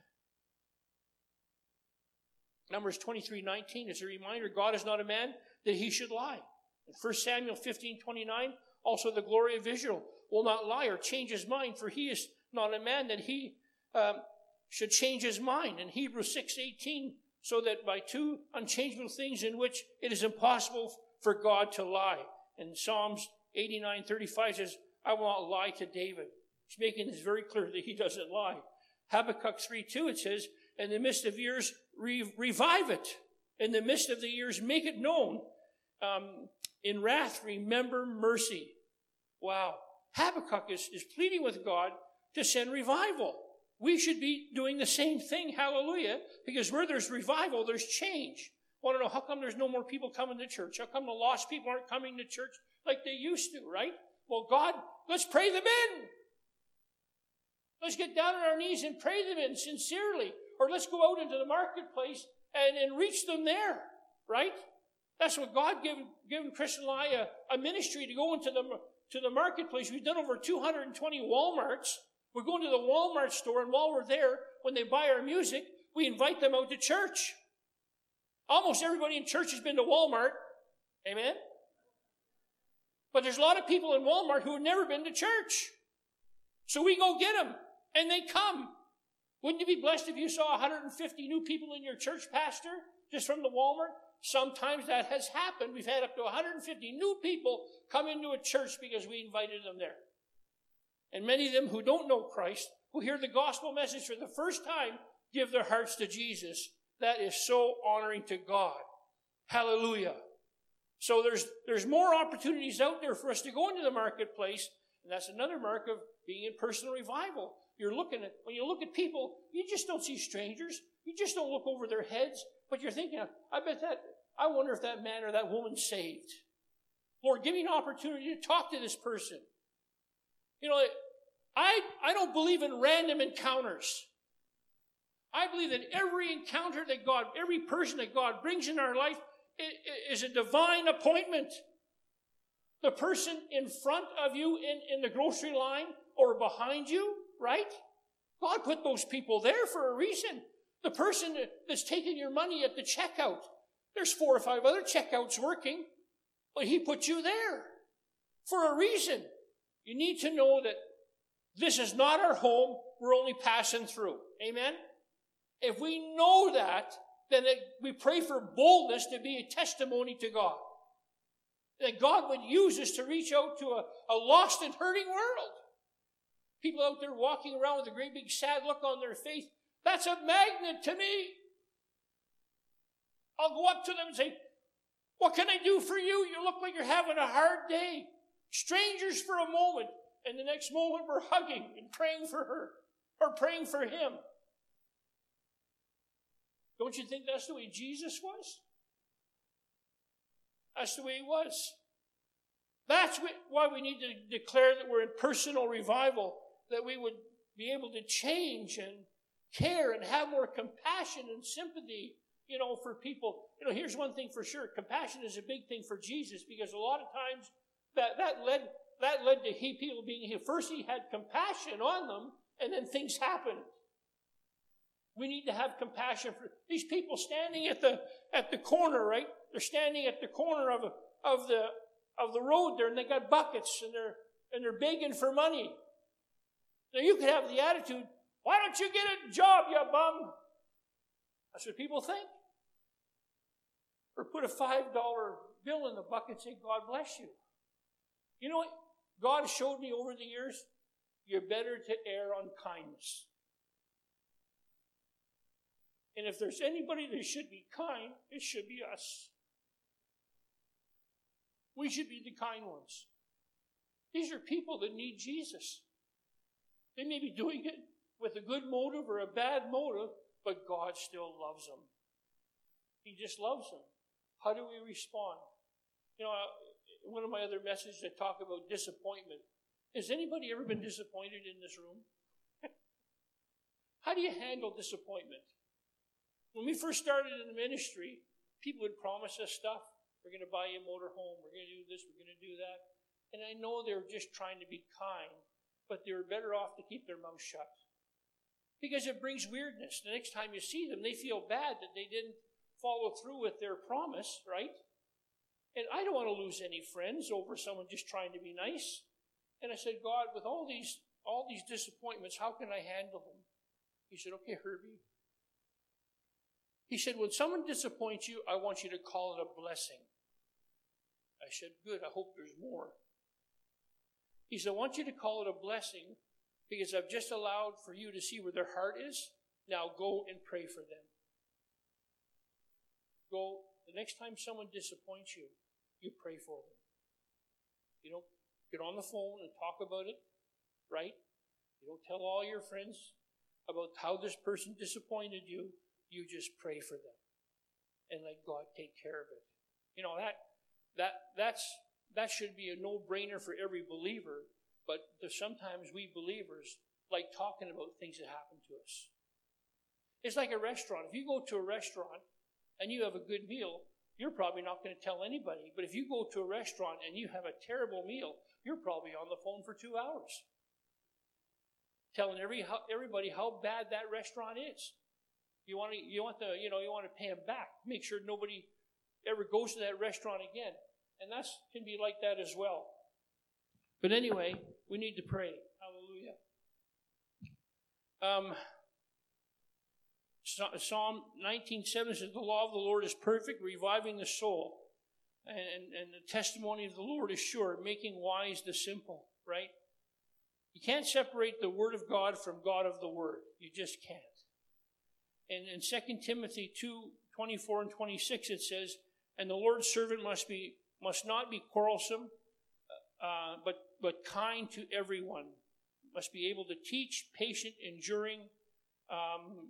Numbers twenty-three nineteen is a reminder, God is not a man that He should lie. In First Samuel fifteen twenty-nine, also the glory of Israel will not lie or change his mind, for He is not a man that He um, should change his mind. In Hebrews six eighteen, so that by two unchangeable things in which it is impossible for God to lie. And Psalms eighty-nine thirty-five says, I will not lie to David. He's making this very clear that he doesn't lie. Habakkuk three two, it says, in the midst of years, re- revive it. In the midst of the years, make it known. Um, in wrath, remember mercy. Wow. Habakkuk is, is pleading with God to send revival. We should be doing the same thing, hallelujah, because where there's revival, there's change. Want to know how come there's no more people coming to church? How come the lost people aren't coming to church like they used to, right? Well, God, let's pray them in. Let's get down on our knees and pray them in sincerely. Or let's go out into the marketplace and, and reach them there, right? That's what God given, given Chris and I a, a ministry to go into the, to the marketplace. We've done over two hundred twenty Walmarts. We're going to the Walmart store, and while we're there, when they buy our music, we invite them out to church. Almost everybody in church has been to Walmart. Amen? But there's a lot of people in Walmart who have never been to church. So we go get them, and they come. Wouldn't you be blessed if you saw one hundred fifty new people in your church, Pastor, just from the Walmart? Sometimes that has happened. We've had up to one hundred fifty new people come into a church because we invited them there. And many of them who don't know Christ, who hear the gospel message for the first time, give their hearts to Jesus. That is so honoring to God. Hallelujah. So there's, there's more opportunities out there for us to go into the marketplace, and that's another mark of being in personal revival. you're looking at, when you look at people, you just don't see strangers. You just don't look over their heads, but you're thinking, I bet that, I wonder if that man or that woman's saved. Lord, give me an opportunity to talk to this person. You know, I, I don't believe in random encounters. I believe that every encounter that God, every person that God brings in our life is a divine appointment. The person in front of you in, in the grocery line or behind you, right? God put those people there for a reason. The person that's taking your money at the checkout, there's four or five other checkouts working, but he put you there for a reason. You need to know that this is not our home. We're only passing through. Amen? If we know that, then it, we pray for boldness to be a testimony to God. That God would use us to reach out to a, a lost and hurting world. People out there walking around with a great big sad look on their face. That's a magnet to me. I'll go up to them and say, what can I do for you? You look like you're having a hard day. Strangers for a moment, and the next moment we're hugging and praying for her or praying for him. Don't you think that's the way Jesus was? That's the way he was. That's why we need to declare that we're in personal revival, that we would be able to change and care and have more compassion and sympathy, you know, for people. You know, here's one thing for sure. Compassion is a big thing for Jesus, because a lot of times that, that led that led to he, people being healed. First he had compassion on them, and then things happened. We need to have compassion for these people standing at the at the corner, right? They're standing at the corner of of the of the road there, and they got buckets, and they're and they're begging for money. Now you could have the attitude, why don't you get a job, you bum? That's what people think. Or put a five dollar bill in the bucket and say, God bless you. You know what? God showed me over the years, you're better to err on kindness. And if there's anybody that should be kind, it should be us. We should be the kind ones. These are people that need Jesus. They may be doing it with a good motive or a bad motive, but God still loves them. He just loves them. How do we respond? You know, one of my other messages I talk about disappointment. Has anybody ever been disappointed in this room? How do you handle disappointment? When we first started in the ministry, people would promise us stuff. We're going to buy you a motor home. We're going to do this. We're going to do that. And I know they were just trying to be kind, but they were better off to keep their mouth shut. Because it brings weirdness. The next time you see them, they feel bad that they didn't follow through with their promise, right? And I don't want to lose any friends over someone just trying to be nice. And I said, God, with all these all these disappointments, how can I handle them? He said, okay, Herbie. He said, when someone disappoints you, I want you to call it a blessing. I said, good, I hope there's more. He said, I want you to call it a blessing because I've just allowed for you to see where their heart is. Now go and pray for them. Go, the next time someone disappoints you, you pray for them. You don't get on the phone and talk about it, right? You don't tell all your friends about how this person disappointed you. You just pray for them and let God take care of it. You know, that that that's that should be a no-brainer for every believer, but there's sometimes we believers like talking about things that happen to us. It's like a restaurant. If you go to a restaurant and you have a good meal, you're probably not going to tell anybody. But if you go to a restaurant and you have a terrible meal, you're probably on the phone for two hours telling every everybody how bad that restaurant is. You want to, you want the, you know, you want to pay them back. Make sure nobody ever goes to that restaurant again. And that can be like that as well. But anyway, we need to pray. Hallelujah. Um, Psalm nineteen seven says, the law of the Lord is perfect, reviving the soul. And, and the testimony of the Lord is sure, making wise the simple, right? You can't separate the Word of God from God of the Word. You just can't. And in Second Timothy two, twenty-four and twenty-six, it says, and the Lord's servant must be must not be quarrelsome, uh, but, but kind to everyone, must be able to teach, patient, enduring um,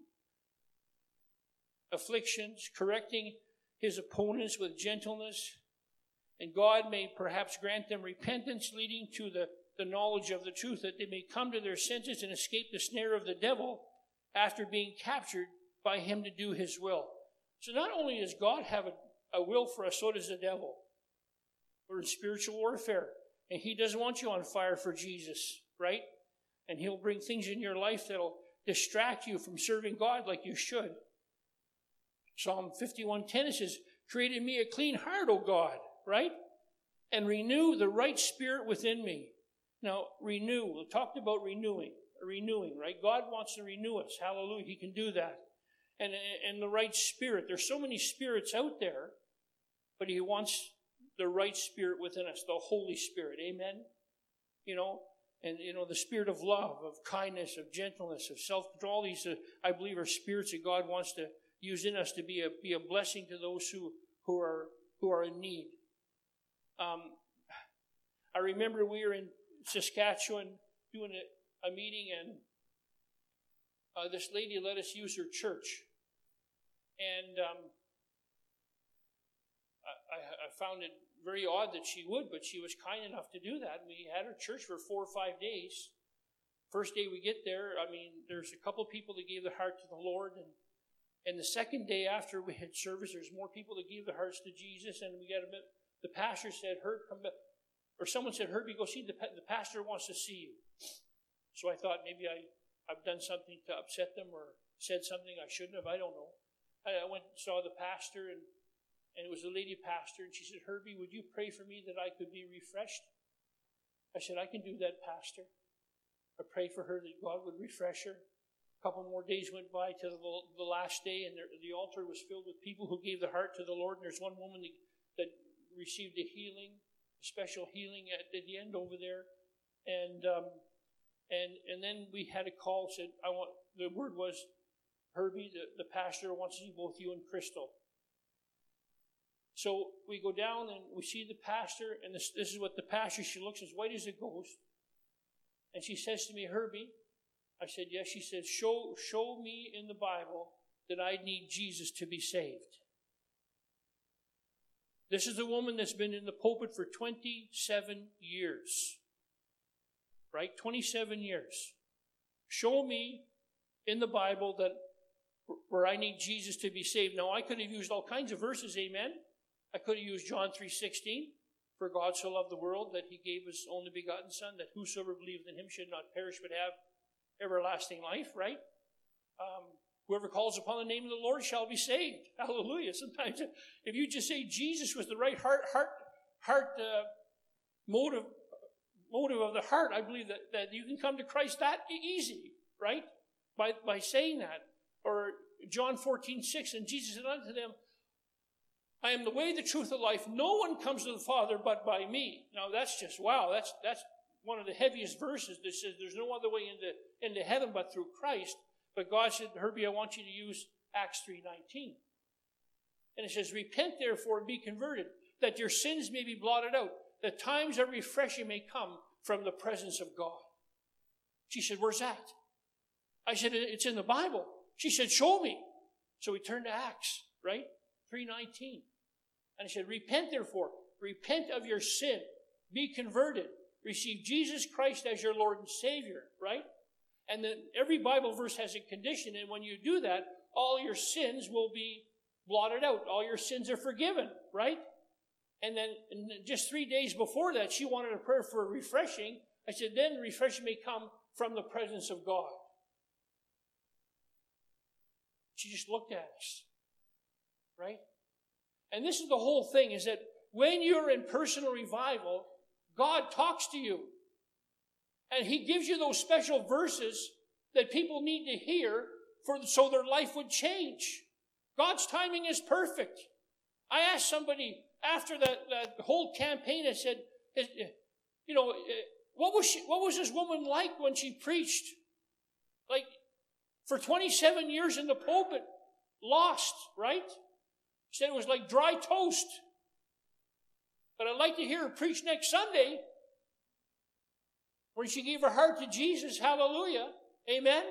afflictions, correcting his opponents with gentleness. And God may perhaps grant them repentance, leading to the, the knowledge of the truth, that they may come to their senses and escape the snare of the devil after being captured by him to do his will. So not only does God have a, a will for us, so does the devil. We're in spiritual warfare, and he doesn't want you on fire for Jesus, right? And he'll bring things in your life that'll distract you from serving God like you should. Psalm fifty-one ten, it says, "Create in me a clean heart, O God," right? "And renew the right spirit within me." Now, renew. We talked about renewing, renewing, right? God wants to renew us. Hallelujah. He can do that. And, and the right spirit. There's so many spirits out there, but he wants the right spirit within us, the Holy Spirit. Amen? You know, and, you know, the spirit of love, of kindness, of gentleness, of self-control. All these, uh, I believe, are spirits that God wants to use in us to be a, be a blessing to those who, who are, who are in need. Um, I remember we were in Saskatchewan doing a, a meeting, and uh, this lady let us use her church. And um, I, I found it very odd that she would, but she was kind enough to do that. We had her church for four or five days. First day we get there, I mean, there's a couple of people that gave their heart to the Lord, and and the second day after we had service, there's more people that gave their hearts to Jesus, and we got a bit. The pastor said, "Herb, come back," or someone said, "Herbie, go see the the pastor wants to see you." So I thought maybe I I've done something to upset them or said something I shouldn't have. I don't know. I went and saw the pastor, and, and it was a lady pastor, and she said, "Herbie, would you pray for me that I could be refreshed?" I said, "I can do that, Pastor." I prayed for her that God would refresh her. A couple more days went by to the, the last day, and there, the altar was filled with people who gave their heart to the Lord. And there's one woman that, that received a healing, a special healing at, at the end over there. And um, and and then we had a call, said, "I want," the word was, "Herbie, the, the pastor wants to see both you and Crystal." So we go down and we see the pastor, and this, this is what the pastor, she looks as white as a ghost. And she says to me, "Herbie," I said, "Yes." She says, show, show me in the Bible that I need Jesus to be saved." This is a woman that's been in the pulpit for twenty-seven years. Right? twenty-seven years. Show me in the Bible that where I need Jesus to be saved. Now, I could have used all kinds of verses, amen? I could have used John three sixteen. "For God so loved the world that he gave his only begotten Son, that whosoever believed in him should not perish but have everlasting life," right? Um, "Whoever calls upon the name of the Lord shall be saved." Hallelujah. Sometimes if you just say Jesus was the right heart heart heart uh, motive motive of the heart, I believe that, that you can come to Christ that easy, right? By by saying that. Or John fourteen six, "And Jesus said unto them, I am the way, the truth, the life. No one comes to the Father but by me." Now that's just, wow, that's that's one of the heaviest verses that says there's no other way into, into heaven but through Christ. But God said, "Herbie, I want you to use Acts three nineteen. And it says, "Repent therefore and be converted, that your sins may be blotted out, that times of refreshing may come from the presence of God." She said, "Where's that?" I said, "It's in the Bible." She said, "Show me." So we turned to Acts, right? three nineteen. And I said, "Repent therefore, repent of your sin, be converted, receive Jesus Christ as your Lord and Savior," right? And then every Bible verse has a condition, and when you do that, all your sins will be blotted out. All your sins are forgiven, right? And then and just three days before that, she wanted a prayer for refreshing. I said, "Then refreshing may come from the presence of God." She just looked at us, right? And this is the whole thing, is that when you're in personal revival, God talks to you. And he gives you those special verses that people need to hear for so their life would change. God's timing is perfect. I asked somebody after that, that whole campaign, I said, you know, what was she, what was this woman like when she preached? Like, for twenty-seven years in the pulpit, lost, right? She said it was like dry toast. But I'd like to hear her preach next Sunday. when she gave her heart to Jesus. Hallelujah. Amen.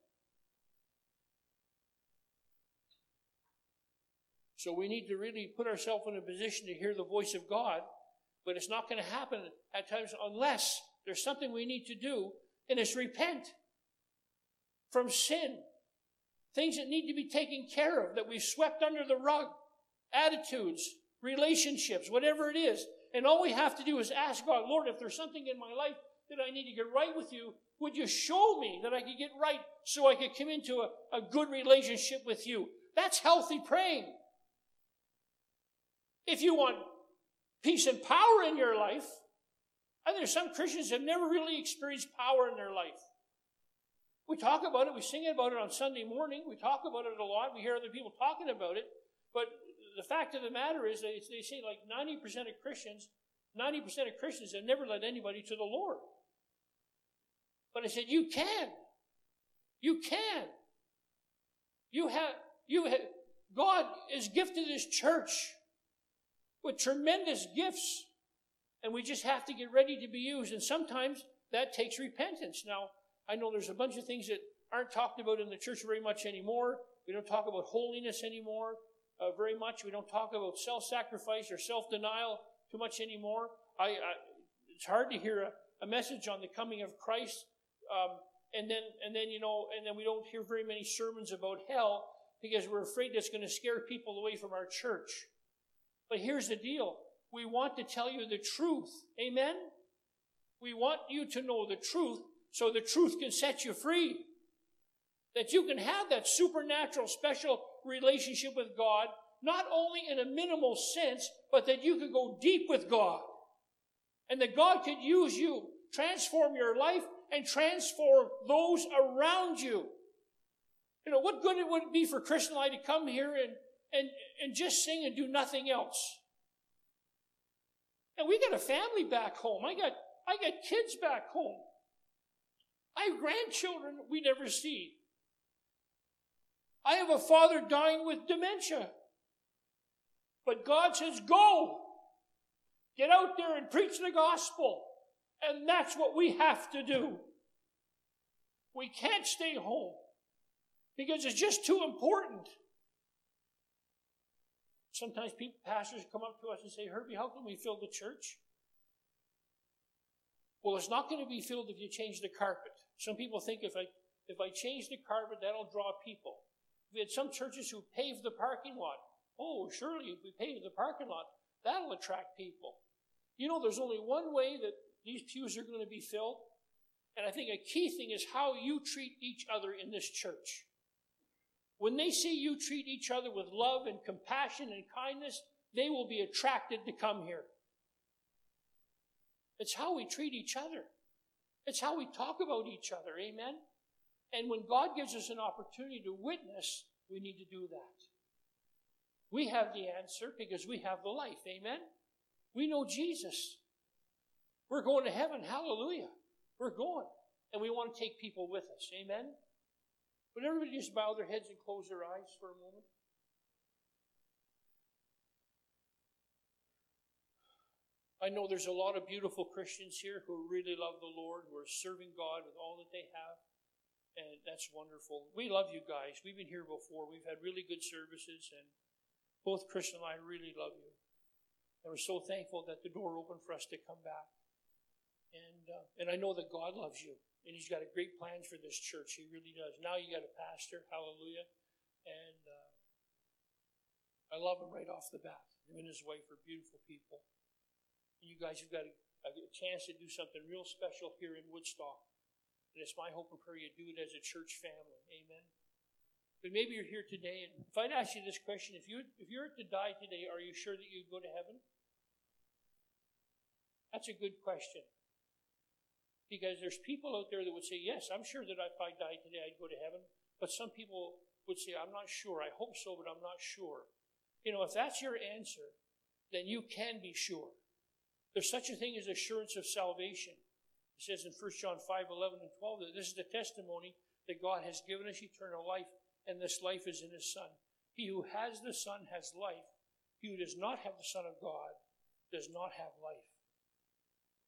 So we need to really put ourselves in a position to hear the voice of God, but it's not going to happen at times unless there's something we need to do, and it's repent from sin. Things that need to be taken care of, that we've swept under the rug. Attitudes, relationships, whatever it is. And all we have to do is ask God, Lord, if there's something in my life that I need to get right with you, would you show me that I could get right so I could come into a, a good relationship with you? That's healthy praying. If you want peace and power in your life, I think some Christians have never really experienced power in their life. We talk about it, we sing about it on Sunday morning, we talk about it a lot, we hear other people talking about it, but the fact of the matter is they, they say like ninety percent of Christians, ninety percent of Christians have never led anybody to the Lord. But I said, you can. You can. You have, you have, God has gifted His church with tremendous gifts, and we just have to get ready to be used. And sometimes that takes repentance. Now, I know there's a bunch of things that aren't talked about in the church very much anymore. We don't talk about holiness anymore uh, very much. We don't talk about self-sacrifice or self-denial too much anymore. I, I, it's hard to hear a, a message on the coming of Christ, um, and then and then you know, and then we don't hear very many sermons about hell because we're afraid that's going to scare people away from our church. But here's the deal: we want to tell you the truth. Amen. We want you to know the truth, so the truth can set you free. That you can have that supernatural, special relationship with God, not only in a minimal sense, but that you could go deep with God. And that God could use you, transform your life, and transform those around you. You know, what good it would be for Christian Life to come here and, and, and just sing and do nothing else? And we got a family back home. I got, I got kids back home. I have grandchildren we never see. I have a father dying with dementia. But God says, go. Get out there and preach the gospel. And that's what we have to do. We can't stay home because it's just too important. Sometimes people, pastors come up to us and say, Herbie, how can we fill the church? Well, it's not going to be filled if you change the carpet. Some people think if I if I change the carpet, that'll draw people. We had some churches who paved the parking lot. Oh, surely if we pave the parking lot, that'll attract people. You know, there's only one way that these pews are going to be filled. And I think a key thing is how you treat each other in this church. When they see you treat each other with love and compassion and kindness, they will be attracted to come here. It's how we treat each other. It's how we talk about each other. Amen? And when God gives us an opportunity to witness, we need to do that. We have the answer because we have the life. Amen? We know Jesus. We're going to heaven. Hallelujah. We're going. And we want to take people with us. Amen? Would everybody just bow their heads and close their eyes for a moment? I know there's a lot of beautiful Christians here who really love the Lord, who are serving God with all that they have. And that's wonderful. We love you guys. We've been here before. We've had really good services, and both Chris and I really love you. And we're so thankful that the door opened for us to come back. And uh, and I know that God loves you, and He's got a great plans for this church. He really does. Now you got a pastor. Hallelujah. And uh, I love him right off the bat. Him and his wife are beautiful people. And you guys have got a, a chance to do something real special here in Woodstock. And it's my hope and prayer you do it as a church family. Amen. But maybe you're here today, and if I'd ask you this question, if you if you were to die today, are you sure that you'd go to heaven? That's a good question. Because there's people out there that would say, yes, I'm sure that if I died today, I'd go to heaven. But some people would say, I'm not sure. I hope so, but I'm not sure. You know, if that's your answer, then you can be sure. There's such a thing as assurance of salvation. It says in First John five, eleven, and twelve that this is the testimony that God has given us eternal life, and this life is in His Son. He who has the Son has life. He who does not have the Son of God does not have life.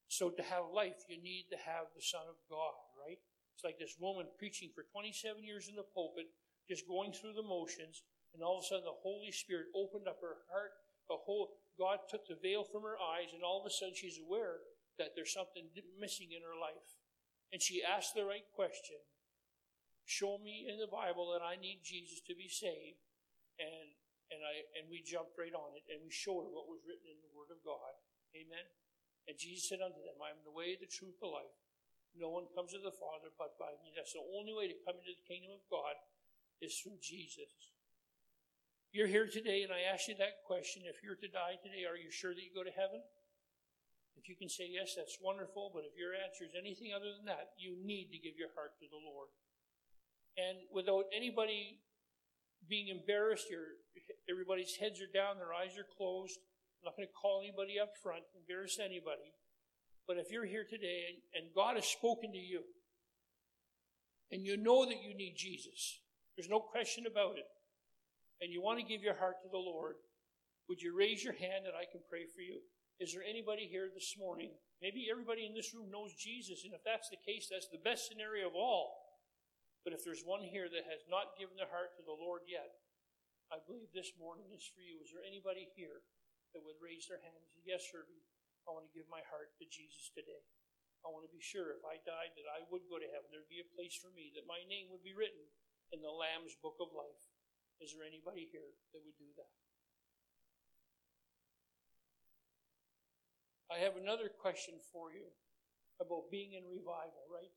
So to have life, you need to have the Son of God, right? It's like this woman preaching for twenty-seven years in the pulpit, just going through the motions, and all of a sudden the Holy Spirit opened up her heart. The whole God took the veil from her eyes, and all of a sudden she's aware that there's something missing in her life. And she asked the right question. Show me in the Bible that I need Jesus to be saved. And and I and we jumped right on it, and we showed her what was written in the Word of God. Amen. And Jesus said unto them, I am the way, the truth, the life. No one comes to the Father but by me. That's the only way to come into the kingdom of God is through Jesus. You're here today, and I ask you that question. If you're to die today, are you sure that you go to heaven? If you can say yes, that's wonderful. But if your answer is anything other than that, you need to give your heart to the Lord. And without anybody being embarrassed, your, everybody's heads are down, their eyes are closed. I'm not going to call anybody up front, embarrass anybody. But if you're here today and, and God has spoken to you, and you know that you need Jesus, there's no question about it, and you want to give your heart to the Lord, would you raise your hand that I can pray for you? Is there anybody here this morning? Maybe everybody in this room knows Jesus, and if that's the case, that's the best scenario of all. But if there's one here that has not given their heart to the Lord yet, I believe this morning is for you. Is there anybody here that would raise their hand and say, yes, Herbie, I want to give my heart to Jesus today. I want to be sure if I died that I would go to heaven. There'd be a place for me, that my name would be written in the Lamb's book of life. Is there anybody here that would do that? I have another question for you about being in revival, right?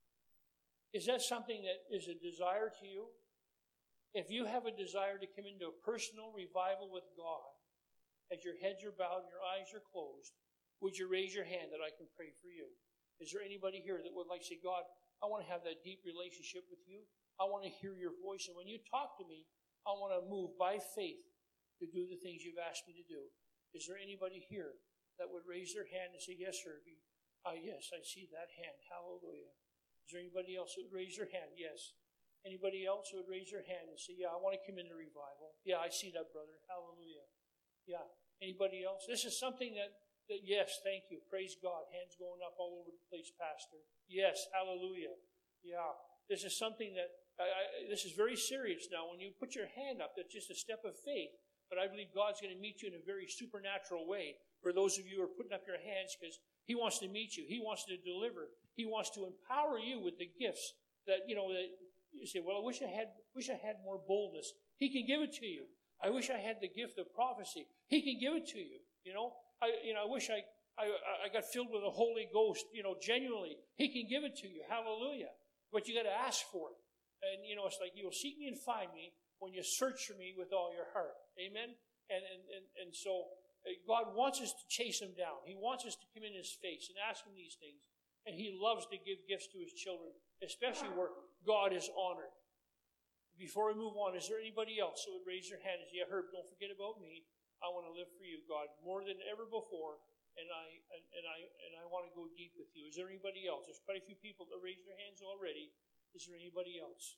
Is that something that is a desire to you? If you have a desire to come into a personal revival with God, as your heads are bowed and your eyes are closed, would you raise your hand that I can pray for you? Is there anybody here that would like to say, God, I want to have that deep relationship with you. I want to hear your voice. And when you talk to me, I want to move by faith to do the things you've asked me to do. Is there anybody here that would raise their hand and say, yes, Herbie? Ah, yes, I see that hand. Hallelujah. Is there anybody else that would raise their hand? Yes. Anybody else who would raise their hand and say, yeah, I want to come into revival. Yeah, I see that, brother. Hallelujah. Yeah. Anybody else? This is something that, that, yes, thank you. Praise God. Hands going up all over the place, Pastor. Yes, hallelujah. Yeah. This is something that, I, I, this is very serious now. When you put your hand up, that's just a step of faith. But I believe God's going to meet you in a very supernatural way. For those of you who are putting up your hands, because He wants to meet you. He wants to deliver. He wants to empower you with the gifts that, you know, that you say, well, I wish I had, wish I had more boldness. He can give it to you. I wish I had the gift of prophecy. He can give it to you. You know, I, you know, I wish I, I, I got filled with the Holy Ghost, you know, genuinely. He can give it to you. Hallelujah. But you got to ask for it. And, you know, it's like, you'll seek me and find me when you search for me with all your heart. Amen? And, and, and, and so God wants us to chase Him down. He wants us to come in His face and ask Him these things. And He loves to give gifts to His children, especially where God is honored. Before we move on, is there anybody else who would raise their hand and say, yeah, Herb, don't forget about me. I want to live for you, God, more than ever before, and I and, and I and I want to go deep with you. Is there anybody else? There's quite a few people that raised their hands already. Is there anybody else?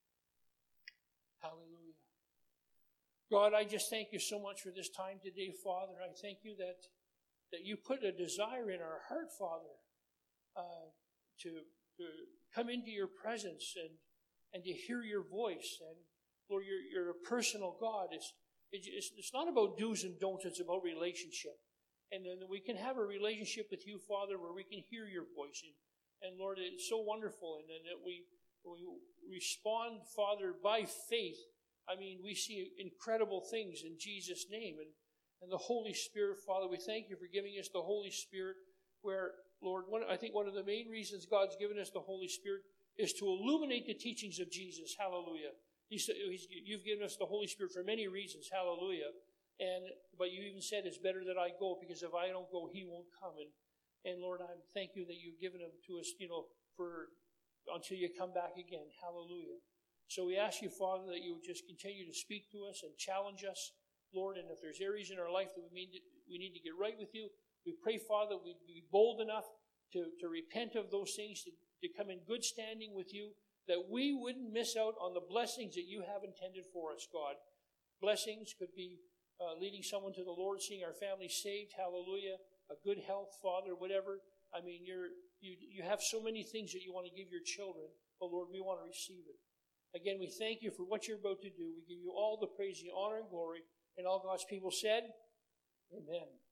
Hallelujah. God, I just thank you so much for this time today, Father. I thank you that that you put a desire in our heart, Father, uh, to, to come into your presence and and to hear your voice. And Lord, you're, you're a personal God. It's, it's, it's not about do's and don'ts. It's about relationship. And then we can have a relationship with you, Father, where we can hear your voice. And, and Lord, it's so wonderful. And then that we, we respond, Father, by faith. I mean, we see incredible things in Jesus' name. And, and the Holy Spirit, Father, we thank you for giving us the Holy Spirit, where, Lord, one, I think one of the main reasons God's given us the Holy Spirit is to illuminate the teachings of Jesus. Hallelujah. He's, he's, you've given us the Holy Spirit for many reasons. Hallelujah. And but you even said it's better that I go, because if I don't go, He won't come. And, and Lord, I thank you that you've given Him to us, you know, for until you come back again. Hallelujah. So we ask you, Father, that you would just continue to speak to us and challenge us, Lord. And if there's areas in our life that we need to, we need to get right with you, we pray, Father, we'd be bold enough to, to repent of those things, to to come in good standing with you, that we wouldn't miss out on the blessings that you have intended for us, God. Blessings could be uh, leading someone to the Lord, seeing our family saved, hallelujah, a good health, Father, whatever. I mean, you're, you, you have so many things that you want to give your children, but Lord, we want to receive it. Again, we thank you for what you're about to do. We give you all the praise, the honor, and glory. And all God's people said, amen.